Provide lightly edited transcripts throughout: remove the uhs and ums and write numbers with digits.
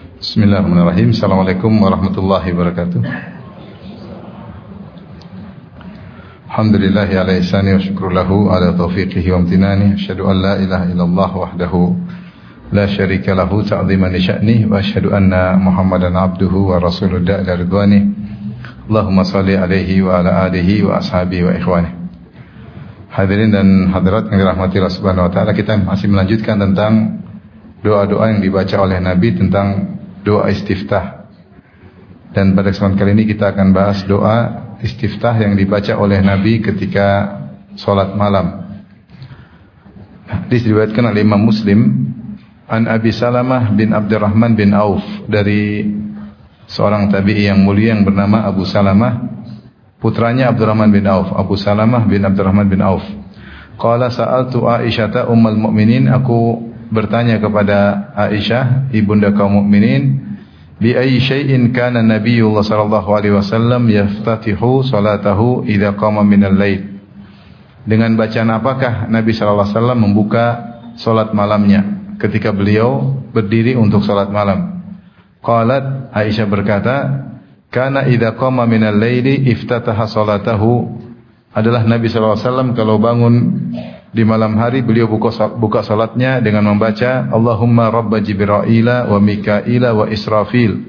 Bismillahirrahmanirrahim. Assalamualaikum warahmatullahi wabarakatuh. Alhamdulillahi ala ihsani wa syukru lahu ala taufiqihi wa amtinani. Asyhadu an la ilaha illallah wahdahu la syarika lahu ta'ziman li sya'ni wa asyhadu anna Muhammadan abduhu wa rasuluhu da'ila ridwani. Allahumma salli alaihi wa ala alihi wa ashabihi wa ikhwani. Hadirin dan hadirat yang dirahmati Allah Subhanahu wa taala, kita masih melanjutkan tentang doa-doa yang dibaca oleh Nabi, tentang doa istiftah. Dan pada kesempatan kali ini kita akan bahas doa istiftah yang dibaca oleh Nabi ketika salat malam. Diriwayatkan oleh Imam Muslim an Abi Salamah bin Abdurrahman bin Auf, dari seorang tabi'i yang mulia yang bernama Abu Salamah, putranya Abdurrahman bin Auf, Abu Salamah bin Abdurrahman bin Auf. Qala sa'altu Aisyata ummul mu'minin, aku bertanya kepada Aisyah ibunda kaum mukminin, bi ayyi syai'in kana Nabiyullah sallallahu alaihi wasallam yaftatihu salatahu idza qama minal lail. Dengan bacaan apakah Nabi sallallahu alaihi wasallam membuka salat malamnya ketika beliau berdiri untuk salat malam? Qalat, Aisyah berkata, kana idza qama minal laili iftataha salatahu, adalah Nabi sallallahu alaihi wasallam kalau bangun di malam hari beliau buka salatnya dengan membaca Allahumma rabba Jibrila wa Mikaila wa Israfil.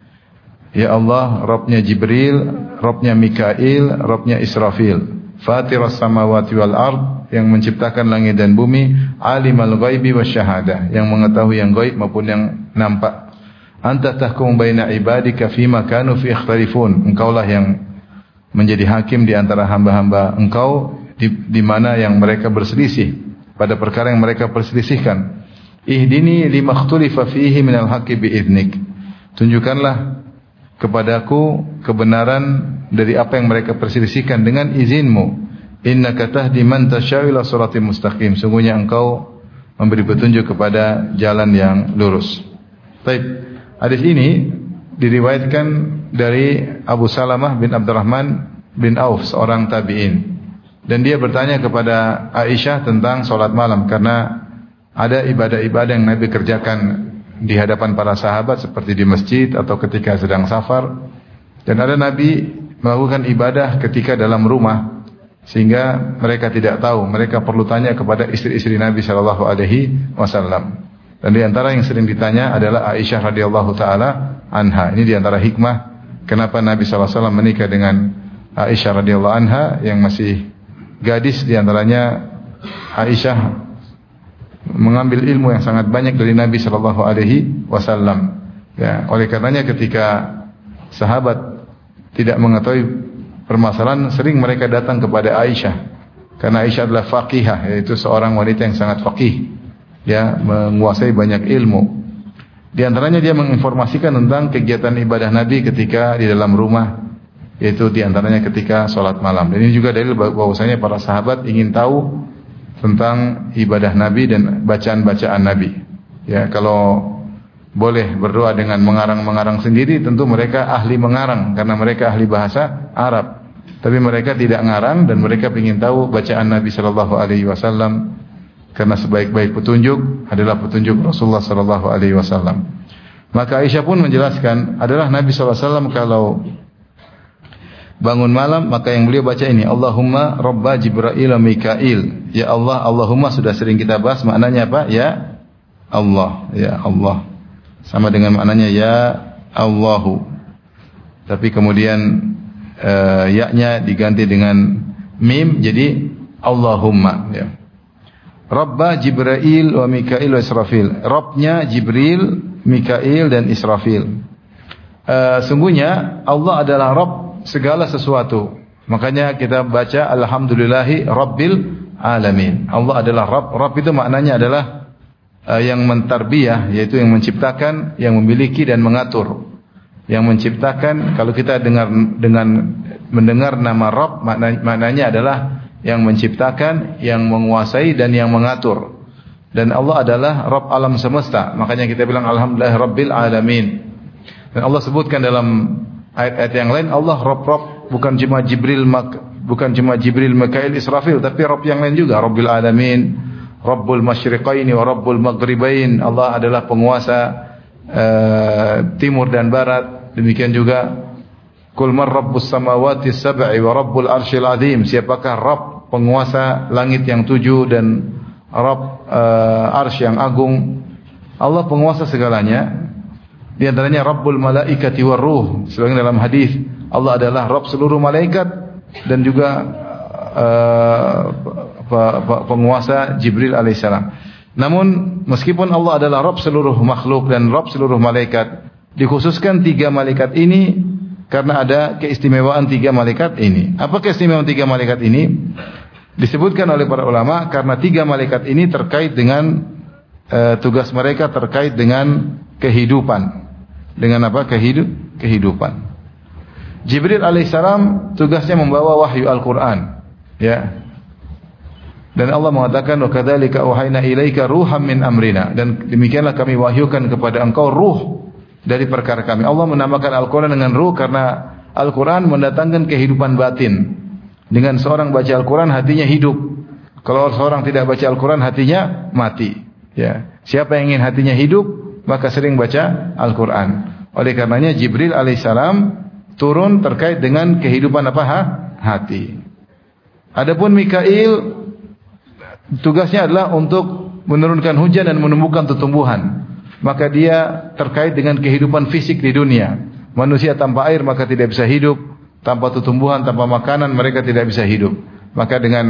Ya Allah, Rabbnya Jibril, Rabbnya Mikail, Rabbnya Israfil. Fatiras samawati wal ard, yang menciptakan langit dan bumi. Alimal ghaibi wasyahadah, yang mengetahui yang gaib maupun yang nampak. Anta tahkum baina ibadika fima kanu fi ikhtalifun, engkaulah yang menjadi hakim di antara hamba-hamba engkau di mana yang mereka berselisih, pada perkara yang mereka perselisihkan. Ihdini lima ikhtulifa fihi minal haqqi bi'idnik, tunjukkanlah kepadaku kebenaran dari apa yang mereka perselisihkan dengan izinmu. Innaka tahdi man tasya'u ila siratal mustaqim, sungguhnya engkau memberi petunjuk kepada jalan yang lurus. Baik, hadis ini diriwayatkan dari Abu Salamah bin Abdurrahman bin Auf, seorang tabi'in. Dan dia bertanya kepada Aisyah tentang salat malam, karena ada ibadah-ibadah yang Nabi kerjakan di hadapan para sahabat seperti di masjid atau ketika sedang safar, dan ada Nabi melakukan ibadah ketika dalam rumah sehingga mereka tidak tahu. Mereka perlu tanya kepada istri-istri Nabi sallallahu alaihi wasallam. Dan di antara yang sering ditanya adalah Aisyah radhiyallahu taala anha. Ini di antara hikmah kenapa Nabi sallallahu alaihi wasallam menikah dengan Aisyah radhiyallahu anha yang masih gadis. Di antaranya Aisyah mengambil ilmu yang sangat banyak dari Nabi sallallahu alaihi wasallam. Ya, oleh karenanya ketika sahabat tidak mengetahui permasalahan, sering mereka datang kepada Aisyah. Karena Aisyah adalah faqihah, yaitu seorang wanita yang sangat faqih, ya, menguasai banyak ilmu. Di antaranya dia menginformasikan tentang kegiatan ibadah Nabi ketika di dalam rumah, yaitu di antaranya ketika salat malam. Dan ini juga dalil bahwasanya para sahabat ingin tahu tentang ibadah Nabi dan bacaan-bacaan Nabi. Ya, kalau boleh berdoa dengan mengarang-mengarang sendiri, tentu mereka ahli mengarang karena mereka ahli bahasa Arab. Tapi mereka tidak ngarang dan mereka ingin tahu bacaan Nabi sallallahu alaihi wasallam, karena sebaik-baik petunjuk adalah petunjuk Rasulullah sallallahu alaihi wasallam. Maka Aisyah pun menjelaskan, adalah Nabi sallallahu alaihi wasallam kalau bangun malam maka yang beliau baca ini, Allahumma rabba Jibril wa Mikail. Ya Allah, Allahumma sudah sering kita bahas maknanya apa? Ya Allah, ya Allah. Sama dengan maknanya ya Allahu. Tapi kemudian ya-nya diganti dengan mim jadi Allahumma, ya. Rabba Jibril wa Mikail wa Israfil. Rabbnya Jibril, Mikail dan Israfil. Sungguhnya Allah adalah Rabb segala sesuatu. Makanya kita baca alhamdulillahi rabbil alamin. Allah adalah Rabb. Rabb itu maknanya adalah yang mentarbiyah, yaitu yang menciptakan, yang memiliki dan mengatur. Yang menciptakan, kalau kita mendengar nama Rabb, maknanya adalah yang menciptakan, yang menguasai dan yang mengatur. Dan Allah adalah Rabb alam semesta. Makanya kita bilang alhamdulillah rabbil alamin. Dan Allah sebutkan dalam ayat-ayat yang lain, Allah Rabb, bukan cuma Jibril, Mikail, Israfil, tapi Rabb yang lain juga, Rabbil alamin, Rabbul masyriqaini wa Rabbul maghribain. Allah adalah penguasa timur dan barat. Demikian juga Qul man rabbus samawati sab'i wa rabbul arsyil azim. Siapakah Rabb penguasa langit yang 7 dan Rabb arsy yang agung? Allah penguasa segalanya. Di antaranya Rabbul malaikati war ruh. Sebagaimana dalam hadis, Allah adalah Rabb seluruh malaikat dan juga penguasa Jibril alaihissalam. Namun meskipun Allah adalah Rabb seluruh makhluk dan Rabb seluruh malaikat, dikhususkan 3 malaikat ini karena ada keistimewaan 3 malaikat ini. Apa keistimewaan 3 malaikat ini? Disebutkan oleh para ulama karena 3 malaikat ini terkait dengan tugas mereka terkait dengan kehidupan. Dengan apa? Kehidupan. Jibril alaihissalam tugasnya membawa wahyu Al-Quran. Ya. Dan Allah mengatakan wa kadzalika auhayna ilaika ruham min amrina, dan demikianlah kami wahyukan kepada engkau ruh dari perkara kami. Allah menamakan Al-Qur'an dengan ruh karena Al-Qur'an mendatangkan kehidupan batin. Dengan seorang baca Al-Qur'an hatinya hidup. Kalau seorang tidak baca Al-Qur'an hatinya mati. Ya. Siapa yang ingin hatinya hidup maka sering baca Al-Qur'an. Oleh karenanya Jibril alaihissalam turun terkait dengan kehidupan apa? Hati. Adapun Mikail tugasnya adalah untuk menurunkan hujan dan menumbuhkan tumbuhan. Maka dia terkait dengan kehidupan fisik di dunia. Manusia tanpa air maka tidak bisa hidup, tanpa tumbuhan, tanpa makanan mereka tidak bisa hidup. Maka dengan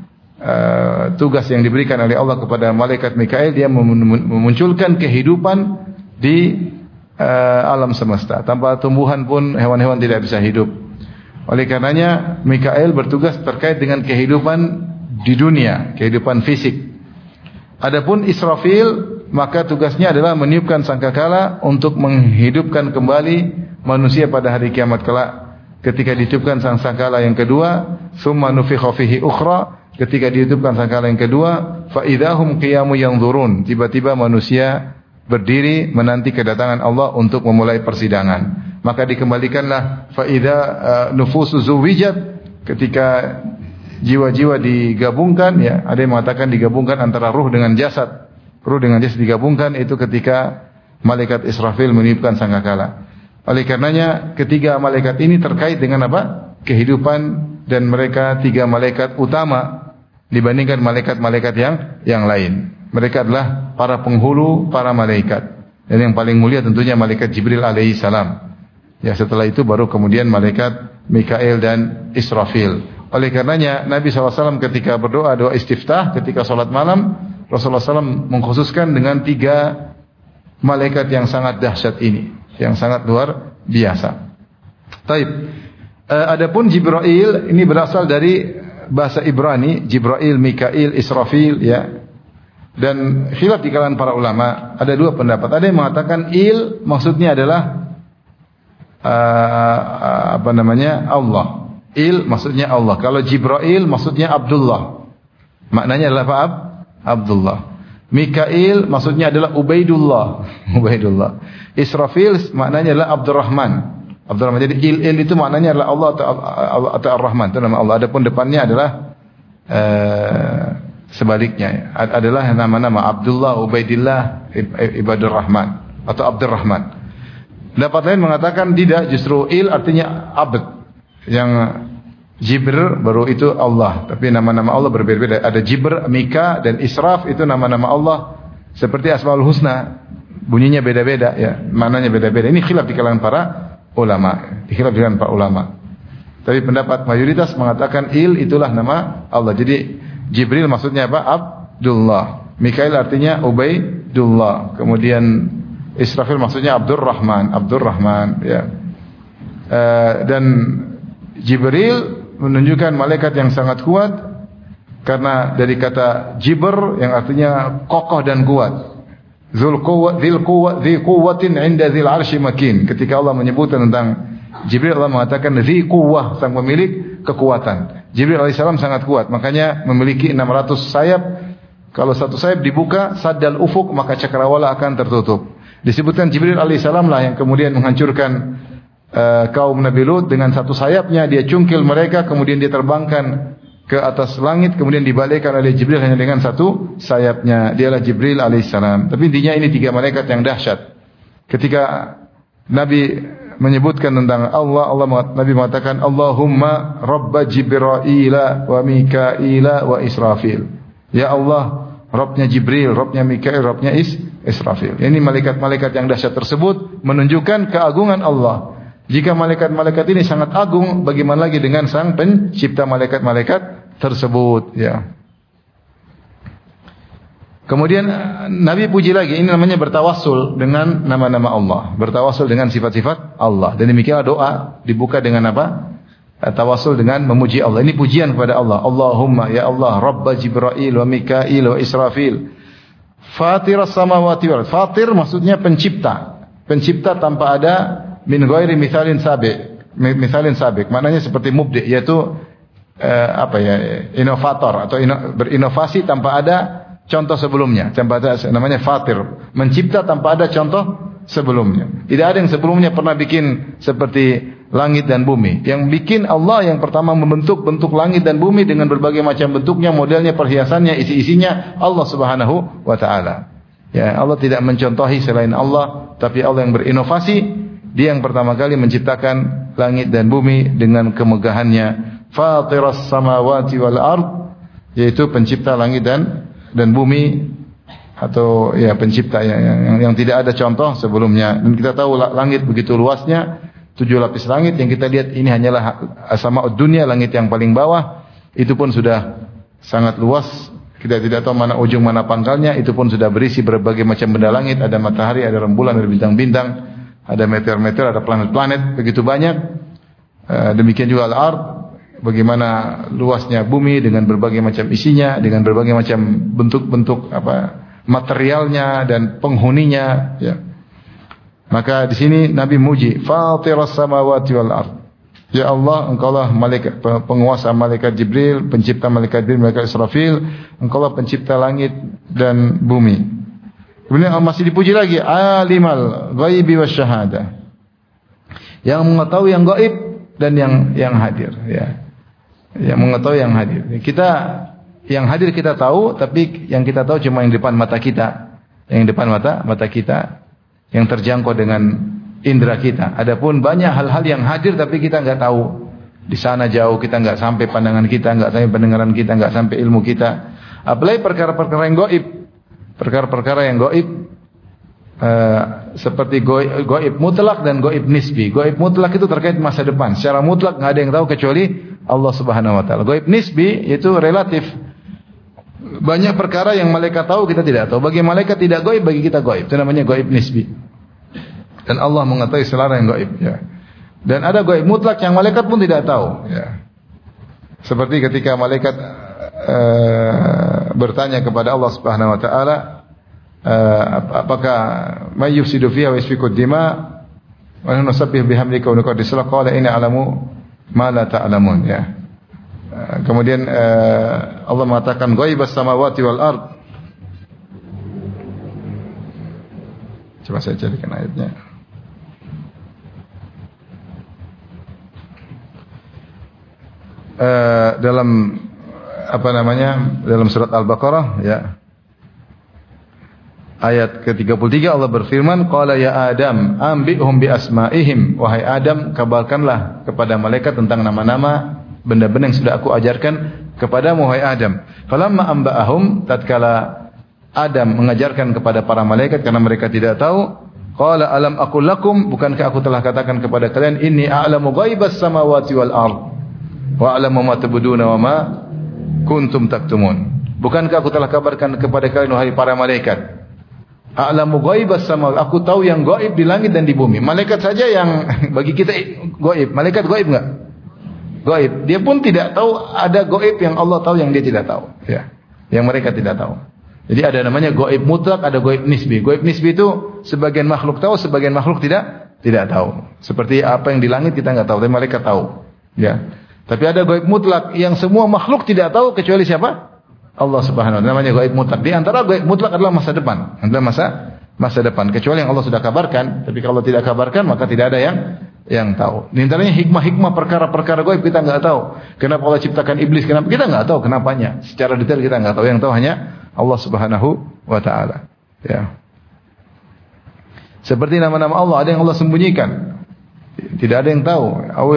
tugas yang diberikan oleh Allah kepada malaikat Mikail, dia memunculkan kehidupan di alam semesta. Tanpa tumbuhan pun hewan-hewan tidak bisa hidup. Oleh karenanya Mikail bertugas terkait dengan kehidupan di dunia, kehidupan fisik. Adapun Israfil maka tugasnya adalah meniupkan sangkakala untuk menghidupkan kembali manusia pada hari kiamat kelak. Ketika ditiupkan sangkakala yang kedua, summa nufikha fihi ukhra, ketika ditiupkan sangkakala yang kedua, fa idahum qiyamun yanzurun, tiba-tiba manusia berdiri menanti kedatangan Allah untuk memulai persidangan. Maka dikembalikanlah fa idza nufusu zuwijat, ketika jiwa-jiwa digabungkan, ya, ada yang mengatakan digabungkan antara ruh dengan jasad. Ruh dengan jasad digabungkan itu ketika malaikat Israfil meniupkan sangkakala. Oleh karenanya ketiga malaikat ini terkait dengan apa? Kehidupan, dan mereka 3 malaikat utama dibandingkan malaikat-malaikat yang lain. Mereka adalah para penghulu para malaikat. Dan yang paling mulia tentunya malaikat Jibril alaihi salam. Ya, setelah itu baru kemudian malaikat Mikail dan Israfil. Oleh karenanya Nabi SAW ketika berdoa, doa istiftah ketika sholat malam, Rasulullah SAW mengkhususkan dengan 3 malaikat yang sangat dahsyat ini, yang sangat luar biasa. Taib. Adapun Jibril ini berasal dari bahasa Ibrani, Jibril, Mikail, Israfil, ya. Dan khilaf di kalangan para ulama, ada 2 pendapat. Ada yang mengatakan il maksudnya adalah Allah. Il maksudnya Allah. Kalau Jibril maksudnya Abdullah. Maknanya adalah apa? Abdullah. Mikail maksudnya adalah Ubaidullah. Ubaidullah. Israfil maknanya adalah Abdurrahman. Abdurrahman. Jadi il itu maknanya adalah Allah atau Ar-Rahman. Itu nama Allah. Adapun depannya adalah sebaliknya. Adalah nama-nama Abdullah, Ubaidillah, Ibadur Rahman atau Abdurrahman. Pendapat lain mengatakan tidak, justru il artinya abd. Yang Jibr baru itu Allah, tapi nama-nama Allah berbeda-beda. Ada Jibr, Mika dan Israf itu nama-nama Allah seperti Asmaul Husna, bunyinya beda-beda, ya, maknanya beda-beda. Ini khilaf di kalangan para ulama, khilaf di kalangan para ulama. Tapi pendapat mayoritas mengatakan il itulah nama Allah. Jadi Jibril maksudnya apa? Abdullah. Mikail artinya Ubaidullah. Kemudian Israfil maksudnya Abdurrahman, ya. Dan Jibril menunjukkan malaikat yang sangat kuat karena dari kata Jibr yang artinya kokoh dan kuat. Dzul quwwatin 'inda dzil 'arsy makin. Ketika Allah menyebut tentang Jibril, Allah mengatakan dzi quwwah, sang pemilik kekuatan. Jibril alaihissalam sangat kuat, makanya memiliki 600 sayap. Kalau satu sayap dibuka, saddal ufuk, maka cakrawala akan tertutup. Disebutkan Jibril alaihissalam lah yang kemudian menghancurkan kaum Nabi Lut dengan satu sayapnya, dia cungkil mereka, kemudian dia terbangkan ke atas langit, kemudian dibalikkan oleh Jibril hanya dengan satu sayapnya. Dialah Jibril alaihissalam. Tapi intinya ini 3 malaikat yang dahsyat. Ketika Nabi menyebutkan tentang Nabi mengatakan Allahumma Rabba Jibril wa Mikail wa Israfil. Ya Allah, Rabbnya Jibril, Rabbnya Mikail, Rabbnya Israfil. Ini malaikat-malaikat yang dahsyat tersebut menunjukkan keagungan Allah. Jika malaikat-malaikat ini sangat agung, bagaimana lagi dengan Sang Pencipta malaikat-malaikat tersebut, ya. Kemudian Nabi puji lagi, ini namanya bertawassul dengan nama-nama Allah, bertawassul dengan sifat-sifat Allah. Dan demikianlah doa dibuka dengan apa? Tawassul dengan memuji Allah. Ini pujian kepada Allah. Allahumma ya Allah, Rabba Jibril wa Mikail wa Israfil. Fatiras samawati wal ardh. Fatir maksudnya pencipta. Pencipta tanpa ada min ghairi mithalin sabiq. Mithalin sabiq maknanya seperti mubdi, yaitu inovator atau berinovasi tanpa ada contoh sebelumnya. Namanya fatir, mencipta tanpa ada contoh sebelumnya. Tidak ada yang sebelumnya pernah bikin seperti langit dan bumi. Yang bikin Allah yang pertama membentuk langit dan bumi dengan berbagai macam bentuknya, modelnya, perhiasannya, isi-isinya Allah Subhanahu wa taala. Ya, Allah tidak mencontohi selain Allah, tapi Allah yang berinovasi. Dia yang pertama kali menciptakan langit dan bumi dengan kemegahannya. Fatiras samawati wal ardh, yaitu pencipta langit dan bumi, atau ya pencipta yang tidak ada contoh sebelumnya. Dan kita tahu langit begitu luasnya, 7 lapis langit yang kita lihat ini hanyalah as-sama'ud dunya, langit yang paling bawah. Itu pun sudah sangat luas. Kita tidak tahu mana ujung mana pangkalnya. Itu pun sudah berisi berbagai macam benda langit. Ada matahari, ada rembulan, ada bintang-bintang, ada meteor-meteor, ada planet-planet, begitu banyak. Demikian juga al-ard, bagaimana luasnya bumi dengan berbagai macam isinya, dengan berbagai macam bentuk-bentuk materialnya dan penghuninya, ya. Maka di sini Nabi muji, Fatiras samawati wal ardh. Ya Allah, Engkaulah malaikat penguasa malaikat Jibril, pencipta malaikat Jibril, malaikat Israfil. Engkaulah pencipta langit dan bumi. Kemudian masih dipuji lagi, Alimal ghaibi wasyahadah. Yang mengetahui yang gaib dan yang hadir, ya. Yang mengetahui yang hadir. Kita yang hadir kita tahu, tapi yang kita tahu cuma yang depan mata kita. Yang depan mata kita, yang terjangkau dengan indera kita. Adapun banyak hal-hal yang hadir tapi kita enggak tahu. Di sana jauh, kita enggak sampai pandangan kita, enggak sampai pendengaran kita, enggak sampai ilmu kita. Apalagi perkara-perkara yang gaib. Perkara-perkara yang gaib seperti gaib mutlak dan gaib nisbi. Gaib mutlak itu terkait masa depan. Secara mutlak enggak ada yang tahu kecuali Allah Subhanahu wa taala. Gaib nisbi itu relatif. Banyak perkara yang malaikat tahu kita tidak tahu. Bagi malaikat tidak gaib, bagi kita gaib. Itu namanya gaib nisbi. Dan Allah mengetahui selera yang gaib, ya. Dan ada gaib mutlak yang malaikat pun tidak tahu, ya. Seperti ketika malaikat bertanya kepada Allah Subhanahu wa taala, apakah may yufsidu fiha wa yasfiku dima wa nusabbihu bihamdika wa nuqaddisu lak, qala inni a'lamu ma la ta'lamun, ya. Kemudian Allah mengatakan ghaibas samawati wal ard. Coba saya carikan ayatnya. Dalam dalam surat Al-Baqarah, ya. Ayat ke-33 Allah berfirman, qala ya Adam ambihum bi asma'ihim, wahai Adam kabarkanlah kepada malaikat tentang nama-nama benda-benda yang sudah aku ajarkan kepadamu wahai Adam. Falamma amba'ahum, tatkala Adam mengajarkan kepada para malaikat karena mereka tidak tahu, qala alam aqul lakum, bukankah aku telah katakan kepada kalian, inni a'lamu ghaibas samawati wal ard wa a'lamu ma tubduna wa ma kuntum taktumun. Bukankah aku telah kabarkan kepada kalian wahai para malaikat, a'lamu ghaibas samawati, aku tahu yang gaib di langit dan di bumi. Malaikat saja yang bagi kita gaib. Malaikat gaib enggak? Gaib. Dia pun tidak tahu ada gaib yang Allah tahu yang dia tidak tahu, ya. Yang mereka tidak tahu. Jadi ada namanya gaib mutlak, ada gaib nisbi. Gaib nisbi itu sebagian makhluk tahu, sebagian makhluk tidak tahu. Seperti apa yang di langit kita enggak tahu, tapi malaikat tahu, ya. Tapi ada gaib mutlak yang semua makhluk tidak tahu kecuali siapa? Allah Subhanahu wa taala. Namanya gaib mutlak. Di antara gaib mutlak adalah masa depan. Adalah masa depan. Kecuali yang Allah sudah kabarkan. Tapi kalau tidak kabarkan maka tidak ada yang tahu. Di antaranya hikmah-hikmah perkara-perkara gaib kita enggak tahu. Kenapa Allah ciptakan iblis? Kenapa kita enggak tahu kenapanya? Secara detail kita enggak tahu. Yang tahu hanya Allah Subhanahu wa taala. Ya. Seperti nama-nama Allah, ada yang Allah sembunyikan. Tidak ada yang tahu.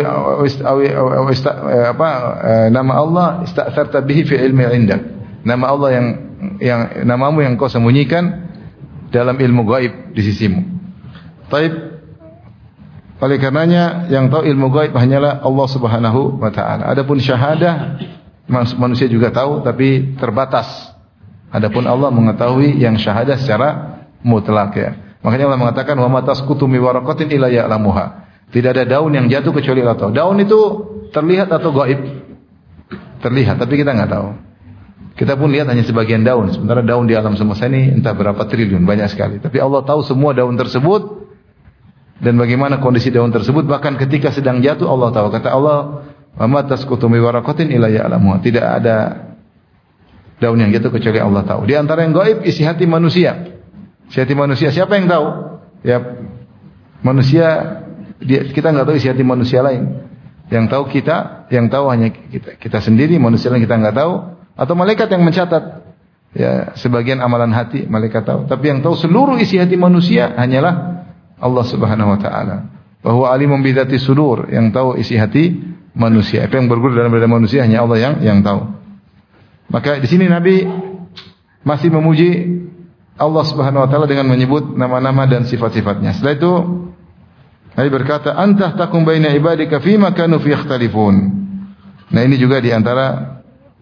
Nama Allah ista'tharta bihi fi ilmi indak. Nama Allah yang namamu yang kau sembunyikan dalam ilmu gaib di sisimu. Taib. Oleh karenanya yang tahu ilmu gaib hanyalah Allah Subhanahu wa taala. Adapun syahadah manusia juga tahu tapi terbatas. Adapun Allah mengetahui yang syahadah secara mutlak ya. Makanya Allah mengatakan wa ma tasqutu mi waraqatin illa ya'lamuha. Tidak ada daun yang jatuh kecuali Allah tahu. Daun itu terlihat atau gaib? Terlihat tapi kita enggak tahu. Kita pun lihat hanya sebagian daun. Sementara daun di alam semesta ini entah berapa triliun, banyak sekali. Tapi Allah tahu semua daun tersebut dan bagaimana kondisi daun tersebut. Bahkan ketika sedang jatuh Allah tahu. Kata Allah, "Wa ma tasqutu mi waraqatin illa ya'lamuha." Tidak ada daun yang jatuh kecuali Allah tahu. Di antara yang gaib isi hati manusia. Isi hati manusia siapa yang tahu? Ya manusia kita enggak tahu isi hati manusia lain. Yang tahu kita, yang tahu hanya kita sendiri, manusia lain kita enggak tahu. Atau malaikat yang mencatat ya sebagian amalan hati malaikat tahu, tapi yang tahu seluruh isi hati manusia hanyalah Allah Subhanahu wa taala. Wa huwa alimun bi dzati sudur, yang tahu isi hati manusia. Apa yang bergerak dalam dada manusia hanya Allah yang tahu. Maka di sini Nabi masih memuji Allah Subhanahu wa taala dengan menyebut nama-nama dan sifat-sifatnya. Setelah itu Nabi berkata, "Anta tahkum baina ibadika fima kanu fi yakhtalifun." Nah, ini juga di antara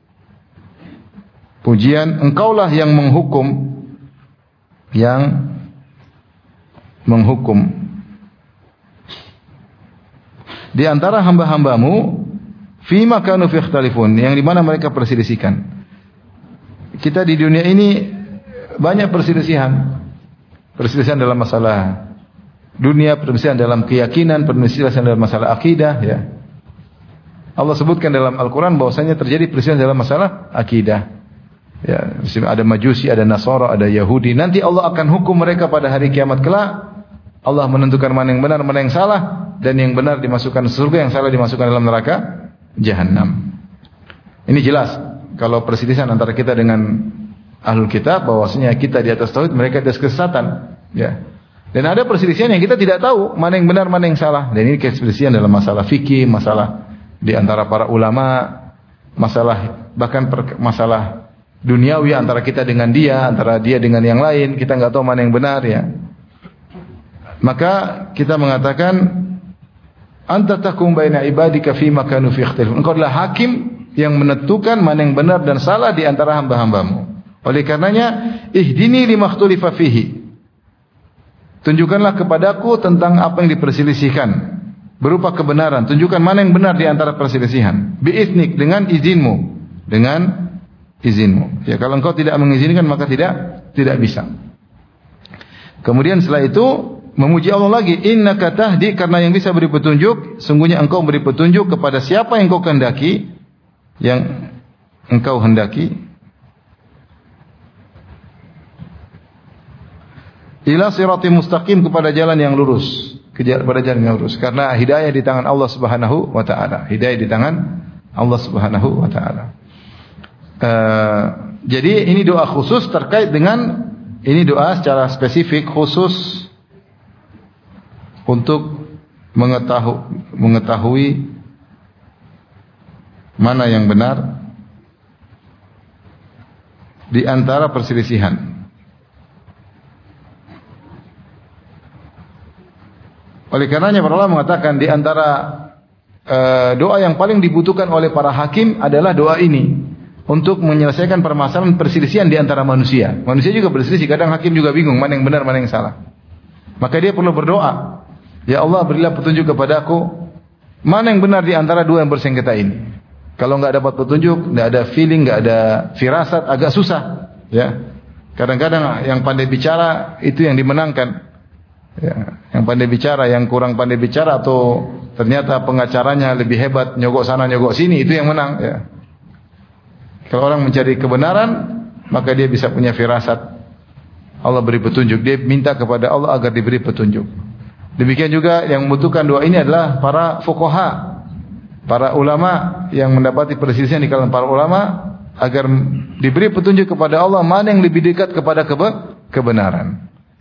pujian, engkaulah yang menghukum di antara hamba-hambamu fima kanu fi ikhtalifun, yang di mana mereka perselisihan. Kita di dunia ini banyak perselisihan dalam masalah dunia, perselisihan dalam keyakinan, perselisihan dalam masalah akidah ya. Allah sebutkan dalam Al-Qur'an bahwasanya terjadi perselisihan dalam masalah akidah. Ya, ada Majusi, ada Nasara, ada Yahudi. Nanti Allah akan hukum mereka pada hari kiamat kelak. Allah menentukan mana yang benar, mana yang salah, dan yang benar dimasukkan surga, yang salah dimasukkan dalam neraka Jahannam. Ini jelas kalau perselisihan antara kita dengan Ahlul Kitab bahwasanya kita di atas tauhid, mereka di atas kesesatan, ya. Dan ada perselisihan yang kita tidak tahu mana yang benar, mana yang salah. Dan ini perselisihan dalam masalah fikih, masalah di antara para ulama, masalah bahkan masalah duniawi antara kita dengan dia, antara dia dengan yang lain, kita enggak tahu mana yang benar ya. Maka kita mengatakan anta tahkum baina ibadika fima kanu fi ikhtilaf. Engkau adalah hakim yang menentukan mana yang benar dan salah di antara hamba-hambamu. Oleh karenanya ihdini limakhtulifa fihi. Tunjukkanlah kepadaku tentang apa yang diperselisihkan berupa kebenaran. Tunjukkan mana yang benar di antara perselisihan. Biiznik, dengan izinmu. Dengan izinmu. Ya, kalau engkau tidak mengizinkan maka tidak bisa. Kemudian setelah itu memuji Allah lagi, innaka tahdi, karena yang bisa beri petunjuk, sungguhnya engkau beri petunjuk kepada siapa yang engkau kehendaki, ila siratim mustaqim, kepada jalan yang lurus, kepada jalan yang lurus. Karena hidayah di tangan Allah Subhanahu wa taala. Hidayah di tangan Allah Subhanahu wa taala. Jadi ini doa khusus terkait dengan ini, doa secara spesifik khusus untuk mengetahui mana yang benar di antara perselisihan. Oleh karenanya para ulama mengatakan di antara doa yang paling dibutuhkan oleh para hakim adalah doa ini. Untuk menyelesaikan permasalahan perselisihan di antara manusia. Manusia juga berselisih, kadang hakim juga bingung mana yang benar, mana yang salah. Maka dia perlu berdoa, ya Allah berilah petunjuk kepadaku, mana yang benar di antara dua yang bersengketa ini. Kalau enggak dapat petunjuk, enggak ada feeling, enggak ada firasat, agak susah, ya. Kadang-kadang yang pandai bicara itu yang dimenangkan. Ya, yang pandai bicara, yang kurang pandai bicara atau ternyata pengacaranya lebih hebat, nyogok sana nyogok sini, itu yang menang, ya. Kalau orang mencari kebenaran, maka dia bisa punya firasat. Allah beri petunjuk. Dia minta kepada Allah agar diberi petunjuk. Demikian juga yang membutuhkan doa ini adalah para fuqaha, para ulama yang mendapati perselisihan di kalangan para ulama, agar diberi petunjuk kepada Allah mana yang lebih dekat kepada kebenaran.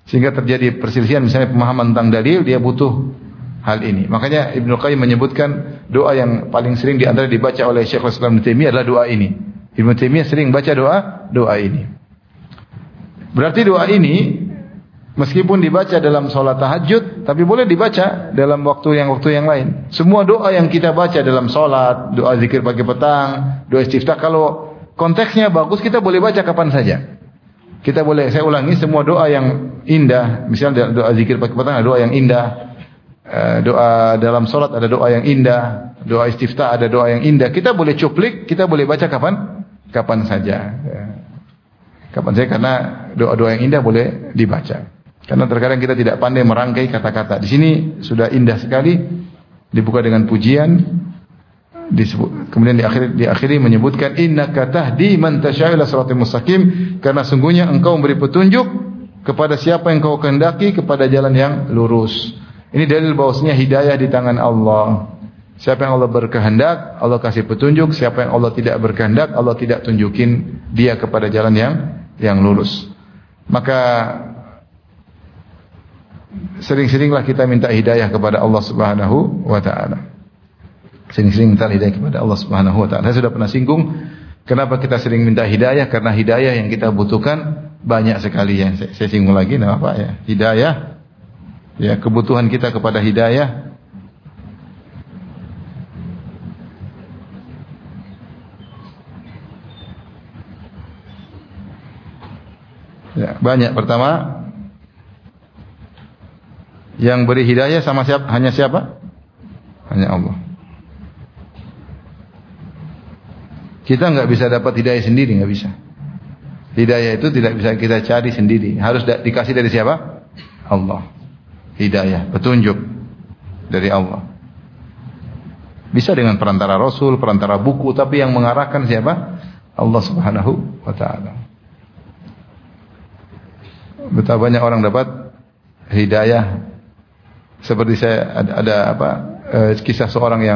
Sehingga terjadi perselisihan misalnya pemahaman tentang dalil, dia butuh hal ini. Makanya Ibnu Qayyim menyebutkan doa yang paling sering di antara dibaca oleh Syekhul Islam Ibnu Taimiyah adalah doa ini. Ibnu Taimiyah sering baca doa ini. Berarti doa ini meskipun dibaca dalam salat tahajud, tapi boleh dibaca dalam waktu yang lain. Semua doa yang kita baca dalam salat, doa zikir pagi petang, doa istiftah, kalau konteksnya bagus kita boleh baca kapan saja. Kita boleh, saya ulangi, semua doa yang indah, misalnya doa zikir pagi petang ada doa yang indah, doa dalam salat ada doa yang indah, doa istiftah ada doa yang indah. Kita boleh cuplik, kita boleh baca kapan saja. Kapan saja, karena doa-doa yang indah boleh dibaca. Karena terkadang kita tidak pandai merangkai kata-kata. Di sini sudah indah sekali, dibuka dengan pujian. Kemudian diakhiri menyebutkan innaka tahdi man tasya'u ila siratal mustaqim, karena sungguhnya engkau memberi petunjuk kepada siapa yang kau kehendaki kepada jalan yang lurus. Ini dalil bahwasanya hidayah di tangan Allah. Siapa yang Allah berkehendak, Allah kasih petunjuk. Siapa yang Allah tidak berkehendak, Allah tidak tunjukin dia kepada jalan yang lurus. Maka sering-seringlah kita minta hidayah kepada Allah Subhanahu wa taala. Sering-sering minta hidayah kepada Allah Subhanahu wa taala. Saya sudah pernah singgung kenapa kita sering minta hidayah, karena hidayah yang kita butuhkan banyak sekali ya. Saya singgung lagi apa ya? Hidayah, ya, kebutuhan kita kepada hidayah ya, banyak. Pertama, yang beri hidayah sama siapa? Hanya siapa? Hanya Allah. Kita nggak bisa dapat hidayah sendiri, nggak bisa. Hidayah itu tidak bisa kita cari sendiri. Harus dikasih dari siapa? Allah. Hidayah, petunjuk dari Allah. Bisa dengan perantara Rasul, perantara buku, tapi yang mengarahkan siapa? Allah Subhanahu wa taala. Betapa banyak orang dapat hidayah. Seperti saya ada kisah seorang yang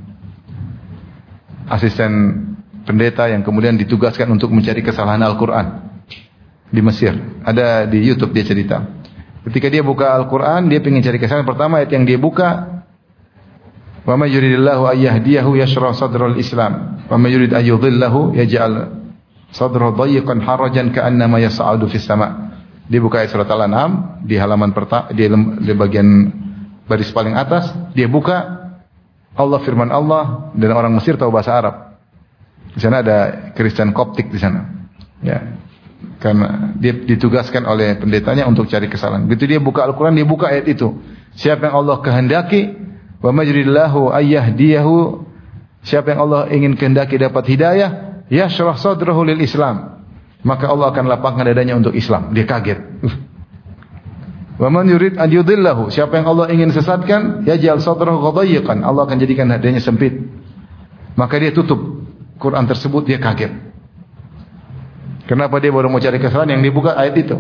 asisten pendeta yang kemudian ditugaskan untuk mencari kesalahan Al-Quran di Mesir. Ada di YouTube dia cerita. Ketika dia buka Al-Quran, dia ingin cari kesalahan. Pertama ayat yang dia buka, wa may yuridillahu ayyahdiyahu yashrah sadral Islam, wa may yurid ayyudhillahu yaj'al sadrahu dayyiqan harajan ka'annama yas'adu fis sama'. Dia buka ayat surat Al-An'am di halaman pertama, di bagian baris paling atas, dia buka Allah, firman Allah, dan orang Mesir tahu bahasa Arab. Di sana ada Kristen Koptik di sana. Ya. Karena dia ditugaskan oleh pendetanya untuk cari kesalahan. Begitu dia buka Al-Quran, dia buka ayat itu. Siapa yang Allah kehendaki, wa majridillahu ayyahdiyahu, siapa yang Allah ingin kehendaki dapat hidayah, yashrah sadrahu lil Islam, maka Allah akan lapangkan dadanya untuk Islam. Dia kaget. Wa man yurid an yudhillahu, siapa yang Allah ingin sesatkan, yaj'al sadrahu ghadayyiqan, Allah akan jadikan dadanya sempit. Maka dia tutup Quran tersebut, dia kaget. Kenapa dia baru mau cari kesalahan, yang dibuka ayat itu.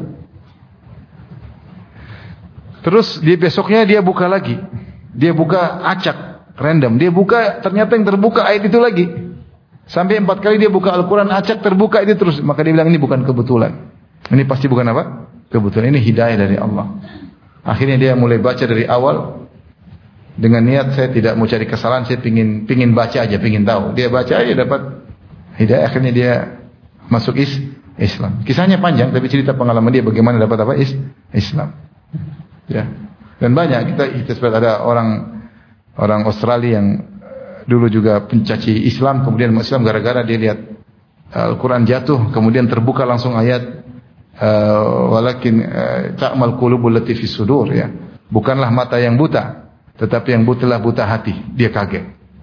Terus di besoknya dia buka lagi. Dia buka acak, random. Dia buka, ternyata yang terbuka ayat itu lagi. Sampai 4 kali dia buka Al-Quran, acak, terbuka itu terus. Maka dia bilang ini bukan kebetulan. Ini pasti bukan apa? Kebetulan. Ini hidayah dari Allah. Akhirnya dia mulai baca dari awal. Dengan niat saya tidak mau cari kesalahan, saya pingin baca aja, pingin tahu. Dia baca aja dapat hidayah, akhirnya dia masuk Islam. Kisahnya panjang, tapi cerita pengalaman dia bagaimana dapat apa? Islam. Ya. Dan banyak kita seperti ada orang Australia yang dulu juga pencaci Islam, kemudian masuk Islam gara-gara dia lihat Al-Quran jatuh, kemudian terbuka langsung ayat walakin ta'mal qulubul lati fis sudur, ya. Bukanlah mata yang buta, tetapi yang buta hati. Dia kaget.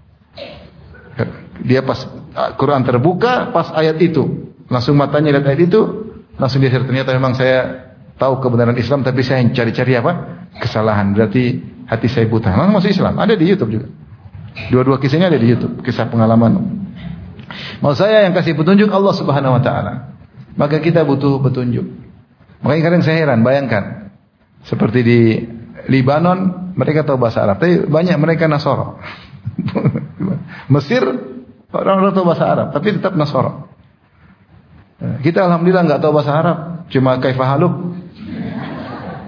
Dia pas Quran terbuka, pas ayat itu, langsung matanya lihat ayat itu, langsung dia ternyata memang saya tahu kebenaran Islam, tapi saya cari-cari apa? Kesalahan. Berarti hati saya buta. Langsung masuk Islam. Ada di YouTube juga. Dua-dua kisahnya ada di YouTube, kisah pengalaman. Mau saya yang kasih petunjuk Allah Subhanahu wa taala. Maka kita butuh petunjuk. Makanya kadang saya heran, bayangkan seperti di Libanon, mereka tahu bahasa Arab, tapi banyak mereka Nasara. Mesir, orang-orang tahu bahasa Arab, tapi tetap Nasara. Kita alhamdulillah nggak tahu bahasa Arab, cuma kaifa haluk.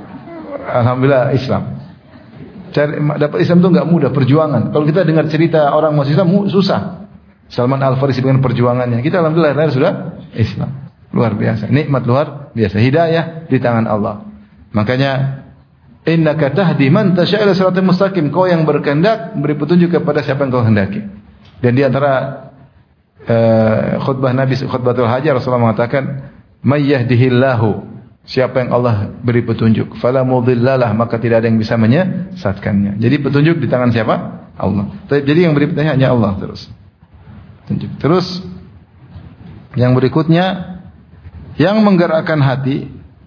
alhamdulillah Islam. Dapat Islam itu enggak mudah, perjuangan. Kalau kita dengar cerita orang masuk Islam susah. Salman Al-Farisi dengan perjuangannya. Kita alhamdulillah sudah Islam. Luar biasa. Nikmat luar biasa. Hidayah di tangan Allah. Makanya innaka tahdi man tasya ila siratal mustaqim. Kau yang berkehendak beri petunjuk kepada siapa yang kau hendaki. Dan di antara khutbah Nabi khutbatul hajah Rasulullah mengatakan may yahdihillahu, siapa yang Allah beri petunjuk, fala mudhillalah, maka tidak ada yang bisa menyesatkannya. Jadi petunjuk di tangan siapa? Allah. Jadi yang beri petunjuk hanya Allah terus. Petunjuk. Terus yang berikutnya, yang menggerakkan hati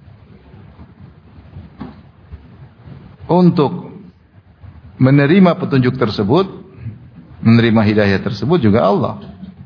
untuk menerima petunjuk tersebut, menerima hidayah tersebut juga Allah.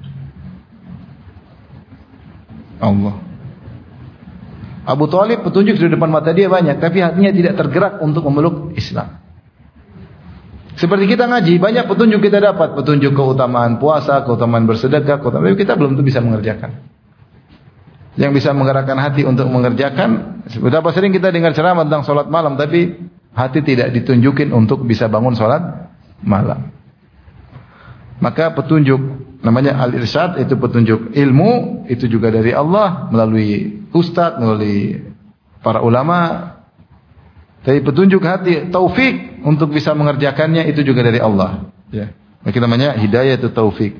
Allah. Abu Thalib petunjuk di depan mata dia banyak, tapi hatinya tidak tergerak untuk memeluk Islam. Seperti kita ngaji, banyak petunjuk kita dapat, petunjuk keutamaan puasa, keutamaan bersedekah, keutamaan, tapi kita belum tentu bisa mengerjakan. Yang bisa menggerakkan hati untuk mengerjakan, betapa sering kita dengar ceramah tentang sholat malam, tapi hati tidak ditunjukin untuk bisa bangun sholat malam. Maka petunjuk namanya al-irsyad, itu petunjuk ilmu, itu juga dari Allah melalui ustaz, melalui para ulama. Tapi petunjuk hati, taufik untuk bisa mengerjakannya, itu juga dari Allah. Ya. Maka namanya hidayah itu taufik.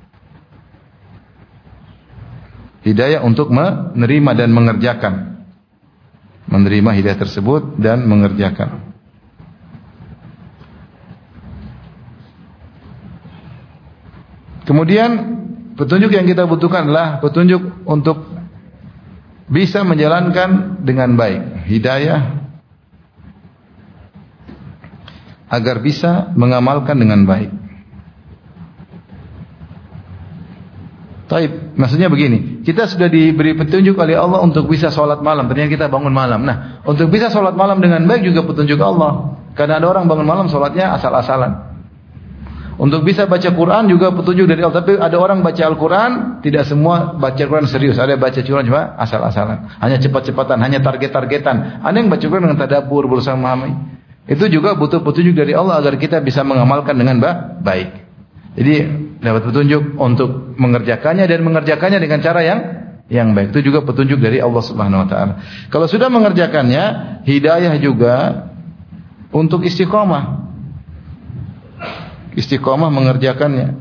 Hidayah untuk menerima dan mengerjakan. Menerima hidayah tersebut dan mengerjakan. Kemudian petunjuk yang kita butuhkan adalah petunjuk untuk bisa menjalankan dengan baik. Hidayah agar bisa mengamalkan dengan baik. Taib, maksudnya begini, kita sudah diberi petunjuk oleh Allah untuk bisa sholat malam, ternyata kita bangun malam. Nah, untuk bisa sholat malam dengan baik juga petunjuk Allah. Karena ada orang bangun malam sholatnya asal-asalan. Untuk bisa baca Quran juga petunjuk dari Allah. Tapi ada orang baca Al-Quran, tidak semua baca Quran serius. Ada yang baca Quran cuma asal-asalan, hanya cepat-cepatan, hanya target-targetan. Ada yang baca Quran dengan tadabbur, berusaha memahami. Itu juga butuh petunjuk dari Allah agar kita bisa mengamalkan dengan baik. Jadi dapat petunjuk untuk mengerjakannya dan mengerjakannya dengan cara yang baik. Itu juga petunjuk dari Allah Subhanahu wa taala. Kalau sudah mengerjakannya, hidayah juga untuk istiqomah. Istiqomah mengerjakannya.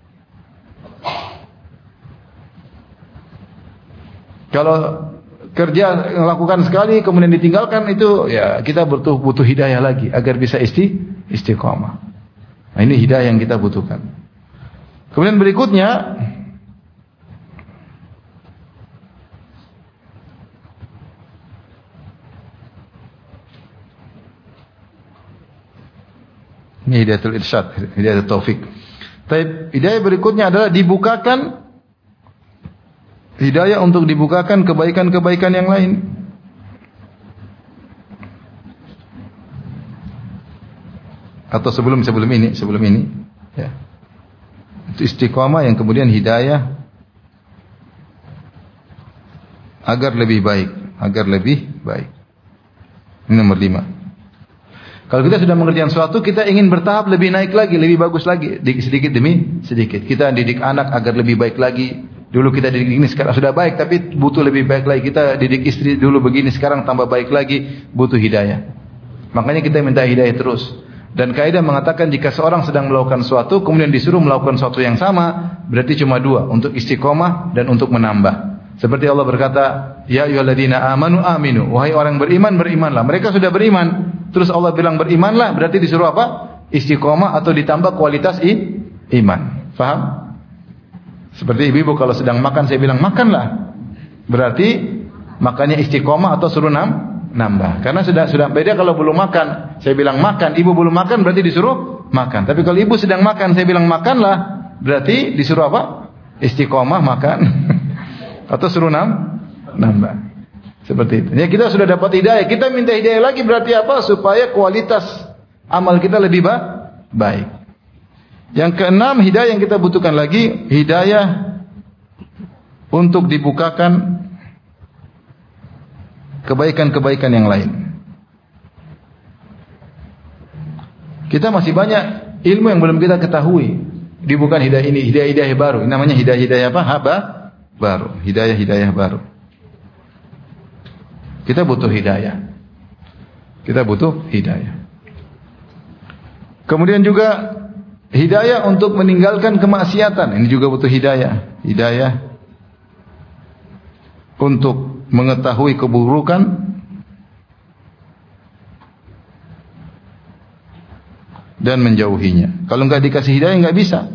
Kalau kerja lakukan sekali kemudian ditinggalkan, itu ya kita butuh hidayah lagi agar bisa istiqomah. Nah, ini hidayah yang kita butuhkan. Kemudian berikutnya, ini hidayatul irsyad, hidayatul taufik. Tapi hidayah berikutnya adalah dibukakan, hidayah untuk dibukakan kebaikan-kebaikan yang lain. Atau sebelum ini, ya. Itu istiqamah yang kemudian hidayah agar lebih baik. Ini nomor 5. Kalau kita sudah mengerjakan sesuatu, kita ingin bertahap lebih naik lagi, lebih bagus lagi, sedikit demi sedikit. Kita didik anak agar lebih baik lagi. Dulu kita didik ini, sekarang sudah baik, tapi butuh lebih baik lagi. Kita didik istri dulu begini, sekarang tambah baik lagi, butuh hidayah. Makanya kita minta hidayah terus. Dan kaidah mengatakan jika seorang sedang melakukan sesuatu, kemudian disuruh melakukan sesuatu yang sama, berarti cuma 2, untuk istiqomah dan untuk menambah. Seperti Allah berkata, ya ayyuhalladzina amanu aminu, wahai orang beriman, berimanlah. Mereka sudah beriman. Terus Allah bilang berimanlah, berarti disuruh apa? Istiqomah atau ditambah kualitas iman. Faham? Seperti ibu-ibu kalau sedang makan, saya bilang makanlah. Berarti makannya istiqomah atau suruh nambah. Karena sudah beda kalau belum makan. Saya bilang makan, ibu belum makan, berarti disuruh makan. Tapi kalau ibu sedang makan, saya bilang makanlah, berarti disuruh apa? Istiqomah makan. Atau suruh nambah. Seperti itu. Ya, kita sudah dapat hidayah, kita minta hidayah lagi, berarti apa? Supaya kualitas amal kita lebih baik. Yang keenam, hidayah yang kita butuhkan lagi, hidayah untuk dibukakan kebaikan-kebaikan yang lain. Kita masih banyak ilmu yang belum kita ketahui. Bukan hidayah ini, hidayah baru. Ini namanya hidayah apa? Baru. Hidayah baru. Kita butuh hidayah. Kemudian juga hidayah untuk meninggalkan kemaksiatan. Ini juga butuh hidayah. Hidayah untuk mengetahui keburukan dan menjauhinya. Kalau enggak dikasih hidayah enggak bisa.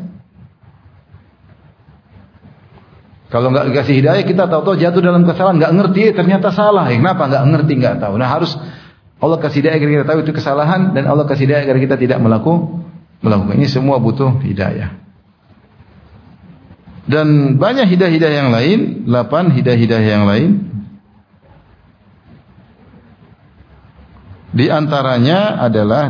Kalau enggak dikasih hidayah kita tahu-tahu jatuh dalam kesalahan, enggak ngerti ternyata salah. Kenapa enggak ngerti, enggak tahu. Nah, harus Allah kasih hidayah agar kita tahu itu kesalahan dan Allah kasih hidayah agar kita tidak melakukan. Ini semua butuh hidayah. Dan banyak hidayah yang lain, 8 hidayah yang lain. Di antaranya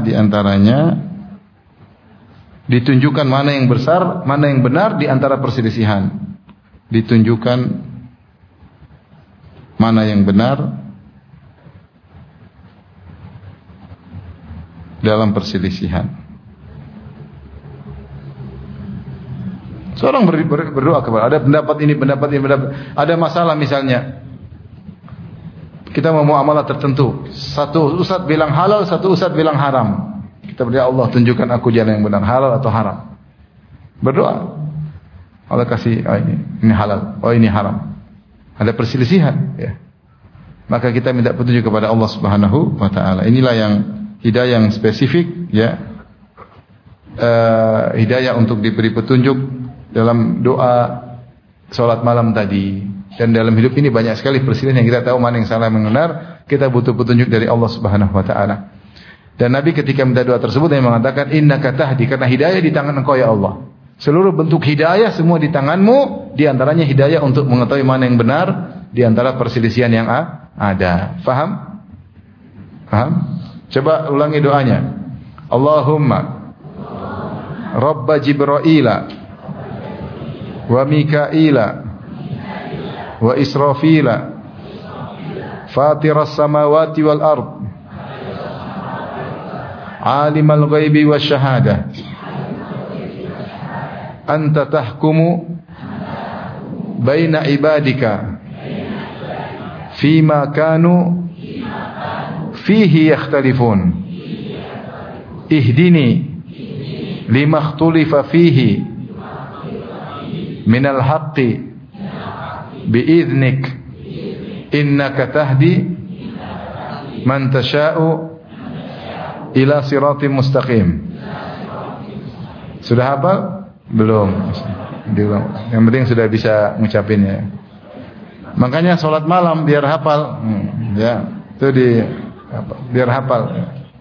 ditunjukkan mana yang besar, mana yang benar di antara perselisihan. Ditunjukkan mana yang benar dalam perselisihan. Seorang berdoa kepada ada pendapat ini, ada masalah misalnya. Kita mau muamalah tertentu. Satu ustaz bilang halal, satu ustaz bilang haram. Kita berdoa, Allah tunjukkan aku jalan yang benar, halal atau haram. Berdoa. Allah kasih, oh ini halal, oh ini haram. Ada perselisihan, ya. Maka kita minta petunjuk kepada Allah Subhanahu wa taala. Inilah yang hidayah yang spesifik, ya. Hidayah untuk diberi petunjuk dalam doa salat malam tadi. Dan dalam hidup ini banyak sekali perselisihan yang kita tahu mana yang salah yang benar. Kita butuh petunjuk dari Allah Subhanahu wa taala. Dan Nabi ketika minta doa tersebut dia mengatakan innaka tahdi, karena hidayah di tangan Engkau ya Allah. Seluruh bentuk hidayah semua di tanganmu, di antaranya hidayah untuk mengetahui mana yang benar di antara perselisihan yang ada. Faham? Coba ulangi doanya. Allahumma Rabba Jibraila wa Mikaila wa Israfila Fatiras samawati wal ard Alimal ghaibi wasyahadah Anta tahkumu baina ibadika fima kanu fihi yakhtalifun ihdini lima ikhtulifa fihi minal haqqi biiznik innaka tahdi man tasha'u ila siratim mustaqim. Sudah hafal? Belum. Yang penting sudah bisa ngucapinnya. Makanya sholat malam biar hafal. Ya, itu biar hafal.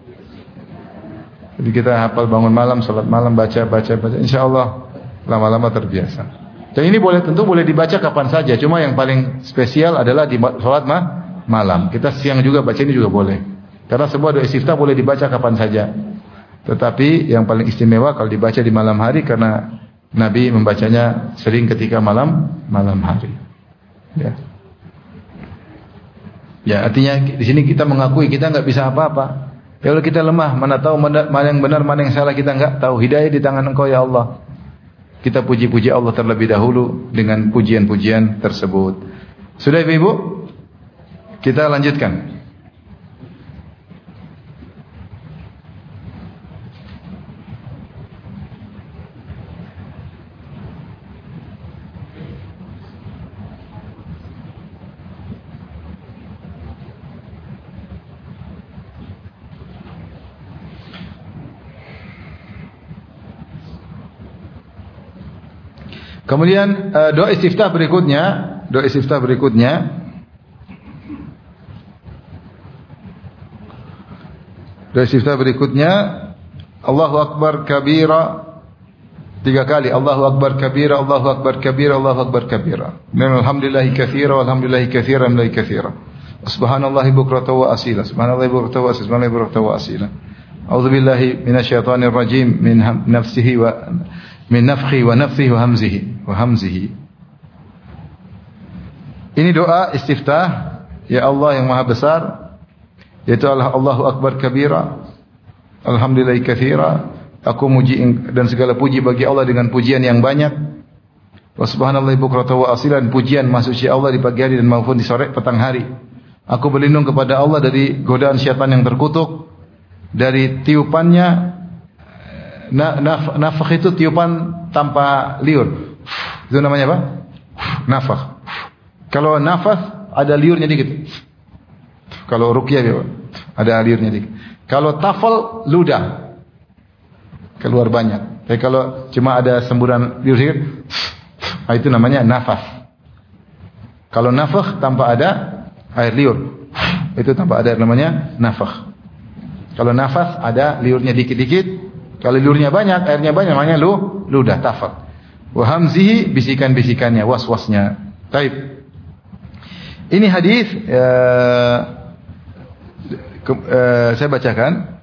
Jadi kita hafal bangun malam, sholat malam, baca. Insyaallah lama-lama terbiasa. Dan ini tentu boleh dibaca kapan saja. Cuma yang paling spesial adalah di sholat malam. Kita siang juga baca ini juga boleh. Karena sebuah doa istiftah boleh dibaca kapan saja. Tetapi yang paling istimewa kalau dibaca di malam hari karena Nabi membacanya sering ketika malam hari. Ya, artinya di sini kita mengakui kita enggak bisa apa-apa. Kalau kita lemah, mana tahu mana yang benar, mana yang salah kita enggak tahu. Hidayah di tangan Engkau ya Allah. Kita puji-puji Allah terlebih dahulu dengan pujian-pujian tersebut. Sudah Ibu? Kita lanjutkan. Kemudian doa istiftah berikutnya, Allahu Akbar kabira 3 kali. Allahu Akbar kabira, Allahu Akbar kabira, Allahu Akbar kabira. Alhamdulillahi katsira, walhamdulillahi katsiran, la katsira. Subhanallahi bukratan wa asila, subhanallahi bukratan wa asila, subhanallahi bukratan wa asila. A'udzu billahi minasyaitonir rajim min nafsihi wa min nafkhi wa nafthihi wa hamzihi. Ini doa istiftah ya Allah yang Maha Besar, yaitu Allahu Akbar kabira, alhamdulillahi katsira. Aku muji dan segala puji bagi Allah dengan pujian yang banyak. Wa subhanallahi bukratan wa asilan, pujian maksudnya Allah di pagi hari dan maupun di sore petang hari. Aku berlindung kepada Allah dari godaan syaitan yang terkutuk, dari tiupannya. Nafakh itu tiupan tanpa liur. Itu namanya apa? Nafakh. Kalau nafas ada liurnya dikit. Kalau ruqyah ada liurnya dikit. Kalau tafal ludah keluar banyak. Tapi kalau cuma ada semburan liur dikit, itu namanya nafas. Kalau nafakh tanpa ada air liur, itu tanpa ada namanya nafakh. Kalau nafas ada liurnya dikit-dikit. Kalau liurnya banyak, airnya banyak, namanya ludah, tafal. Wa hamzihi, bisikan-bisikannya, was-wasnya. Baik. Ini hadis saya bacakan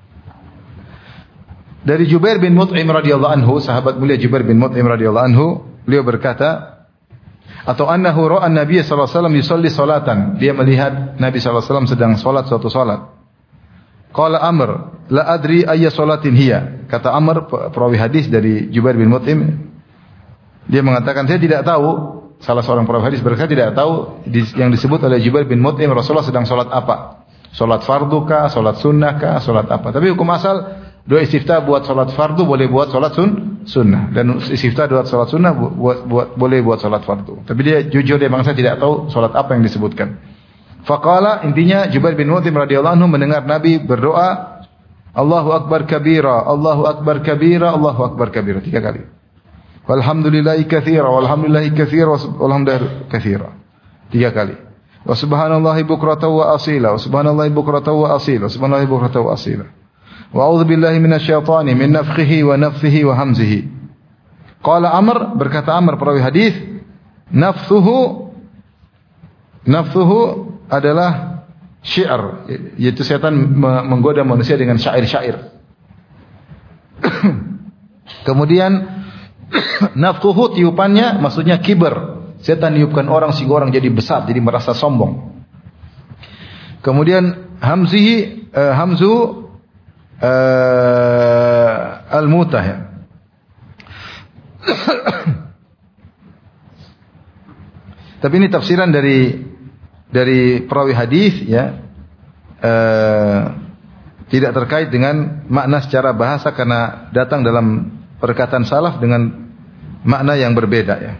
dari Jubair bin Mut'im radhiyallahu anhu, sahabat mulia Jubair bin Mut'im radhiyallahu anhu, beliau berkata, atau annahu ra'a an-nabiy sallallahu alaihi wasallam yusalli salatan. Dia melihat Nabi sallallahu alaihi wasallam sedang salat suatu salat. Qala Amr, la adri ayya salatin hiya. Kata Amr, perawi hadis dari Jubair bin Mut'im, dia mengatakan, saya tidak tahu, salah seorang perawi hadis berkata, tidak tahu yang disebut oleh Jubair bin Mut'im Rasulullah sedang salat apa. Salat fardu kah, salat sunnah kah, salat apa. Tapi hukum asal doa istiftah buat salat fardu boleh buat salat sunnah, dan istiftah buat salat sunnah boleh buat salat fardu. Tapi dia jujur, dia bangsa tidak tahu salat apa yang disebutkan. Faqala, intinya Jubair bin Mut'im radhiyallahu anhu mendengar Nabi berdoa, Allahu akbar kabira, Allahu akbar kabira, Allahu akbar kabira 3 kali. Walhamdulillahi katsira, walhamdulillahi katsira, walhamdulillahi katsira 3 kali. Wa subhanallahi bukratan wa asila, wa subhanallahi bukratan wa asila, wa subhanallahi bukratan wa asila. Wa a'udzu billahi minasyaitani min nafthihi wa nafthihi wa hamzihi. Qala Amr, berkata Amr perawi hadis, nafsuhu adalah syiar, yaitu setan menggoda manusia dengan syair-syair. Kemudian nafkhuhu, tiupannya maksudnya kiber. Setan niupkan orang sehingga orang jadi besar, jadi merasa sombong. Kemudian hamzihi, hamzu al-mutah ya. Tapi ini tafsiran dari perawi hadis ya, tidak terkait dengan makna secara bahasa karena datang dalam perkataan salaf dengan makna yang berbeda ya.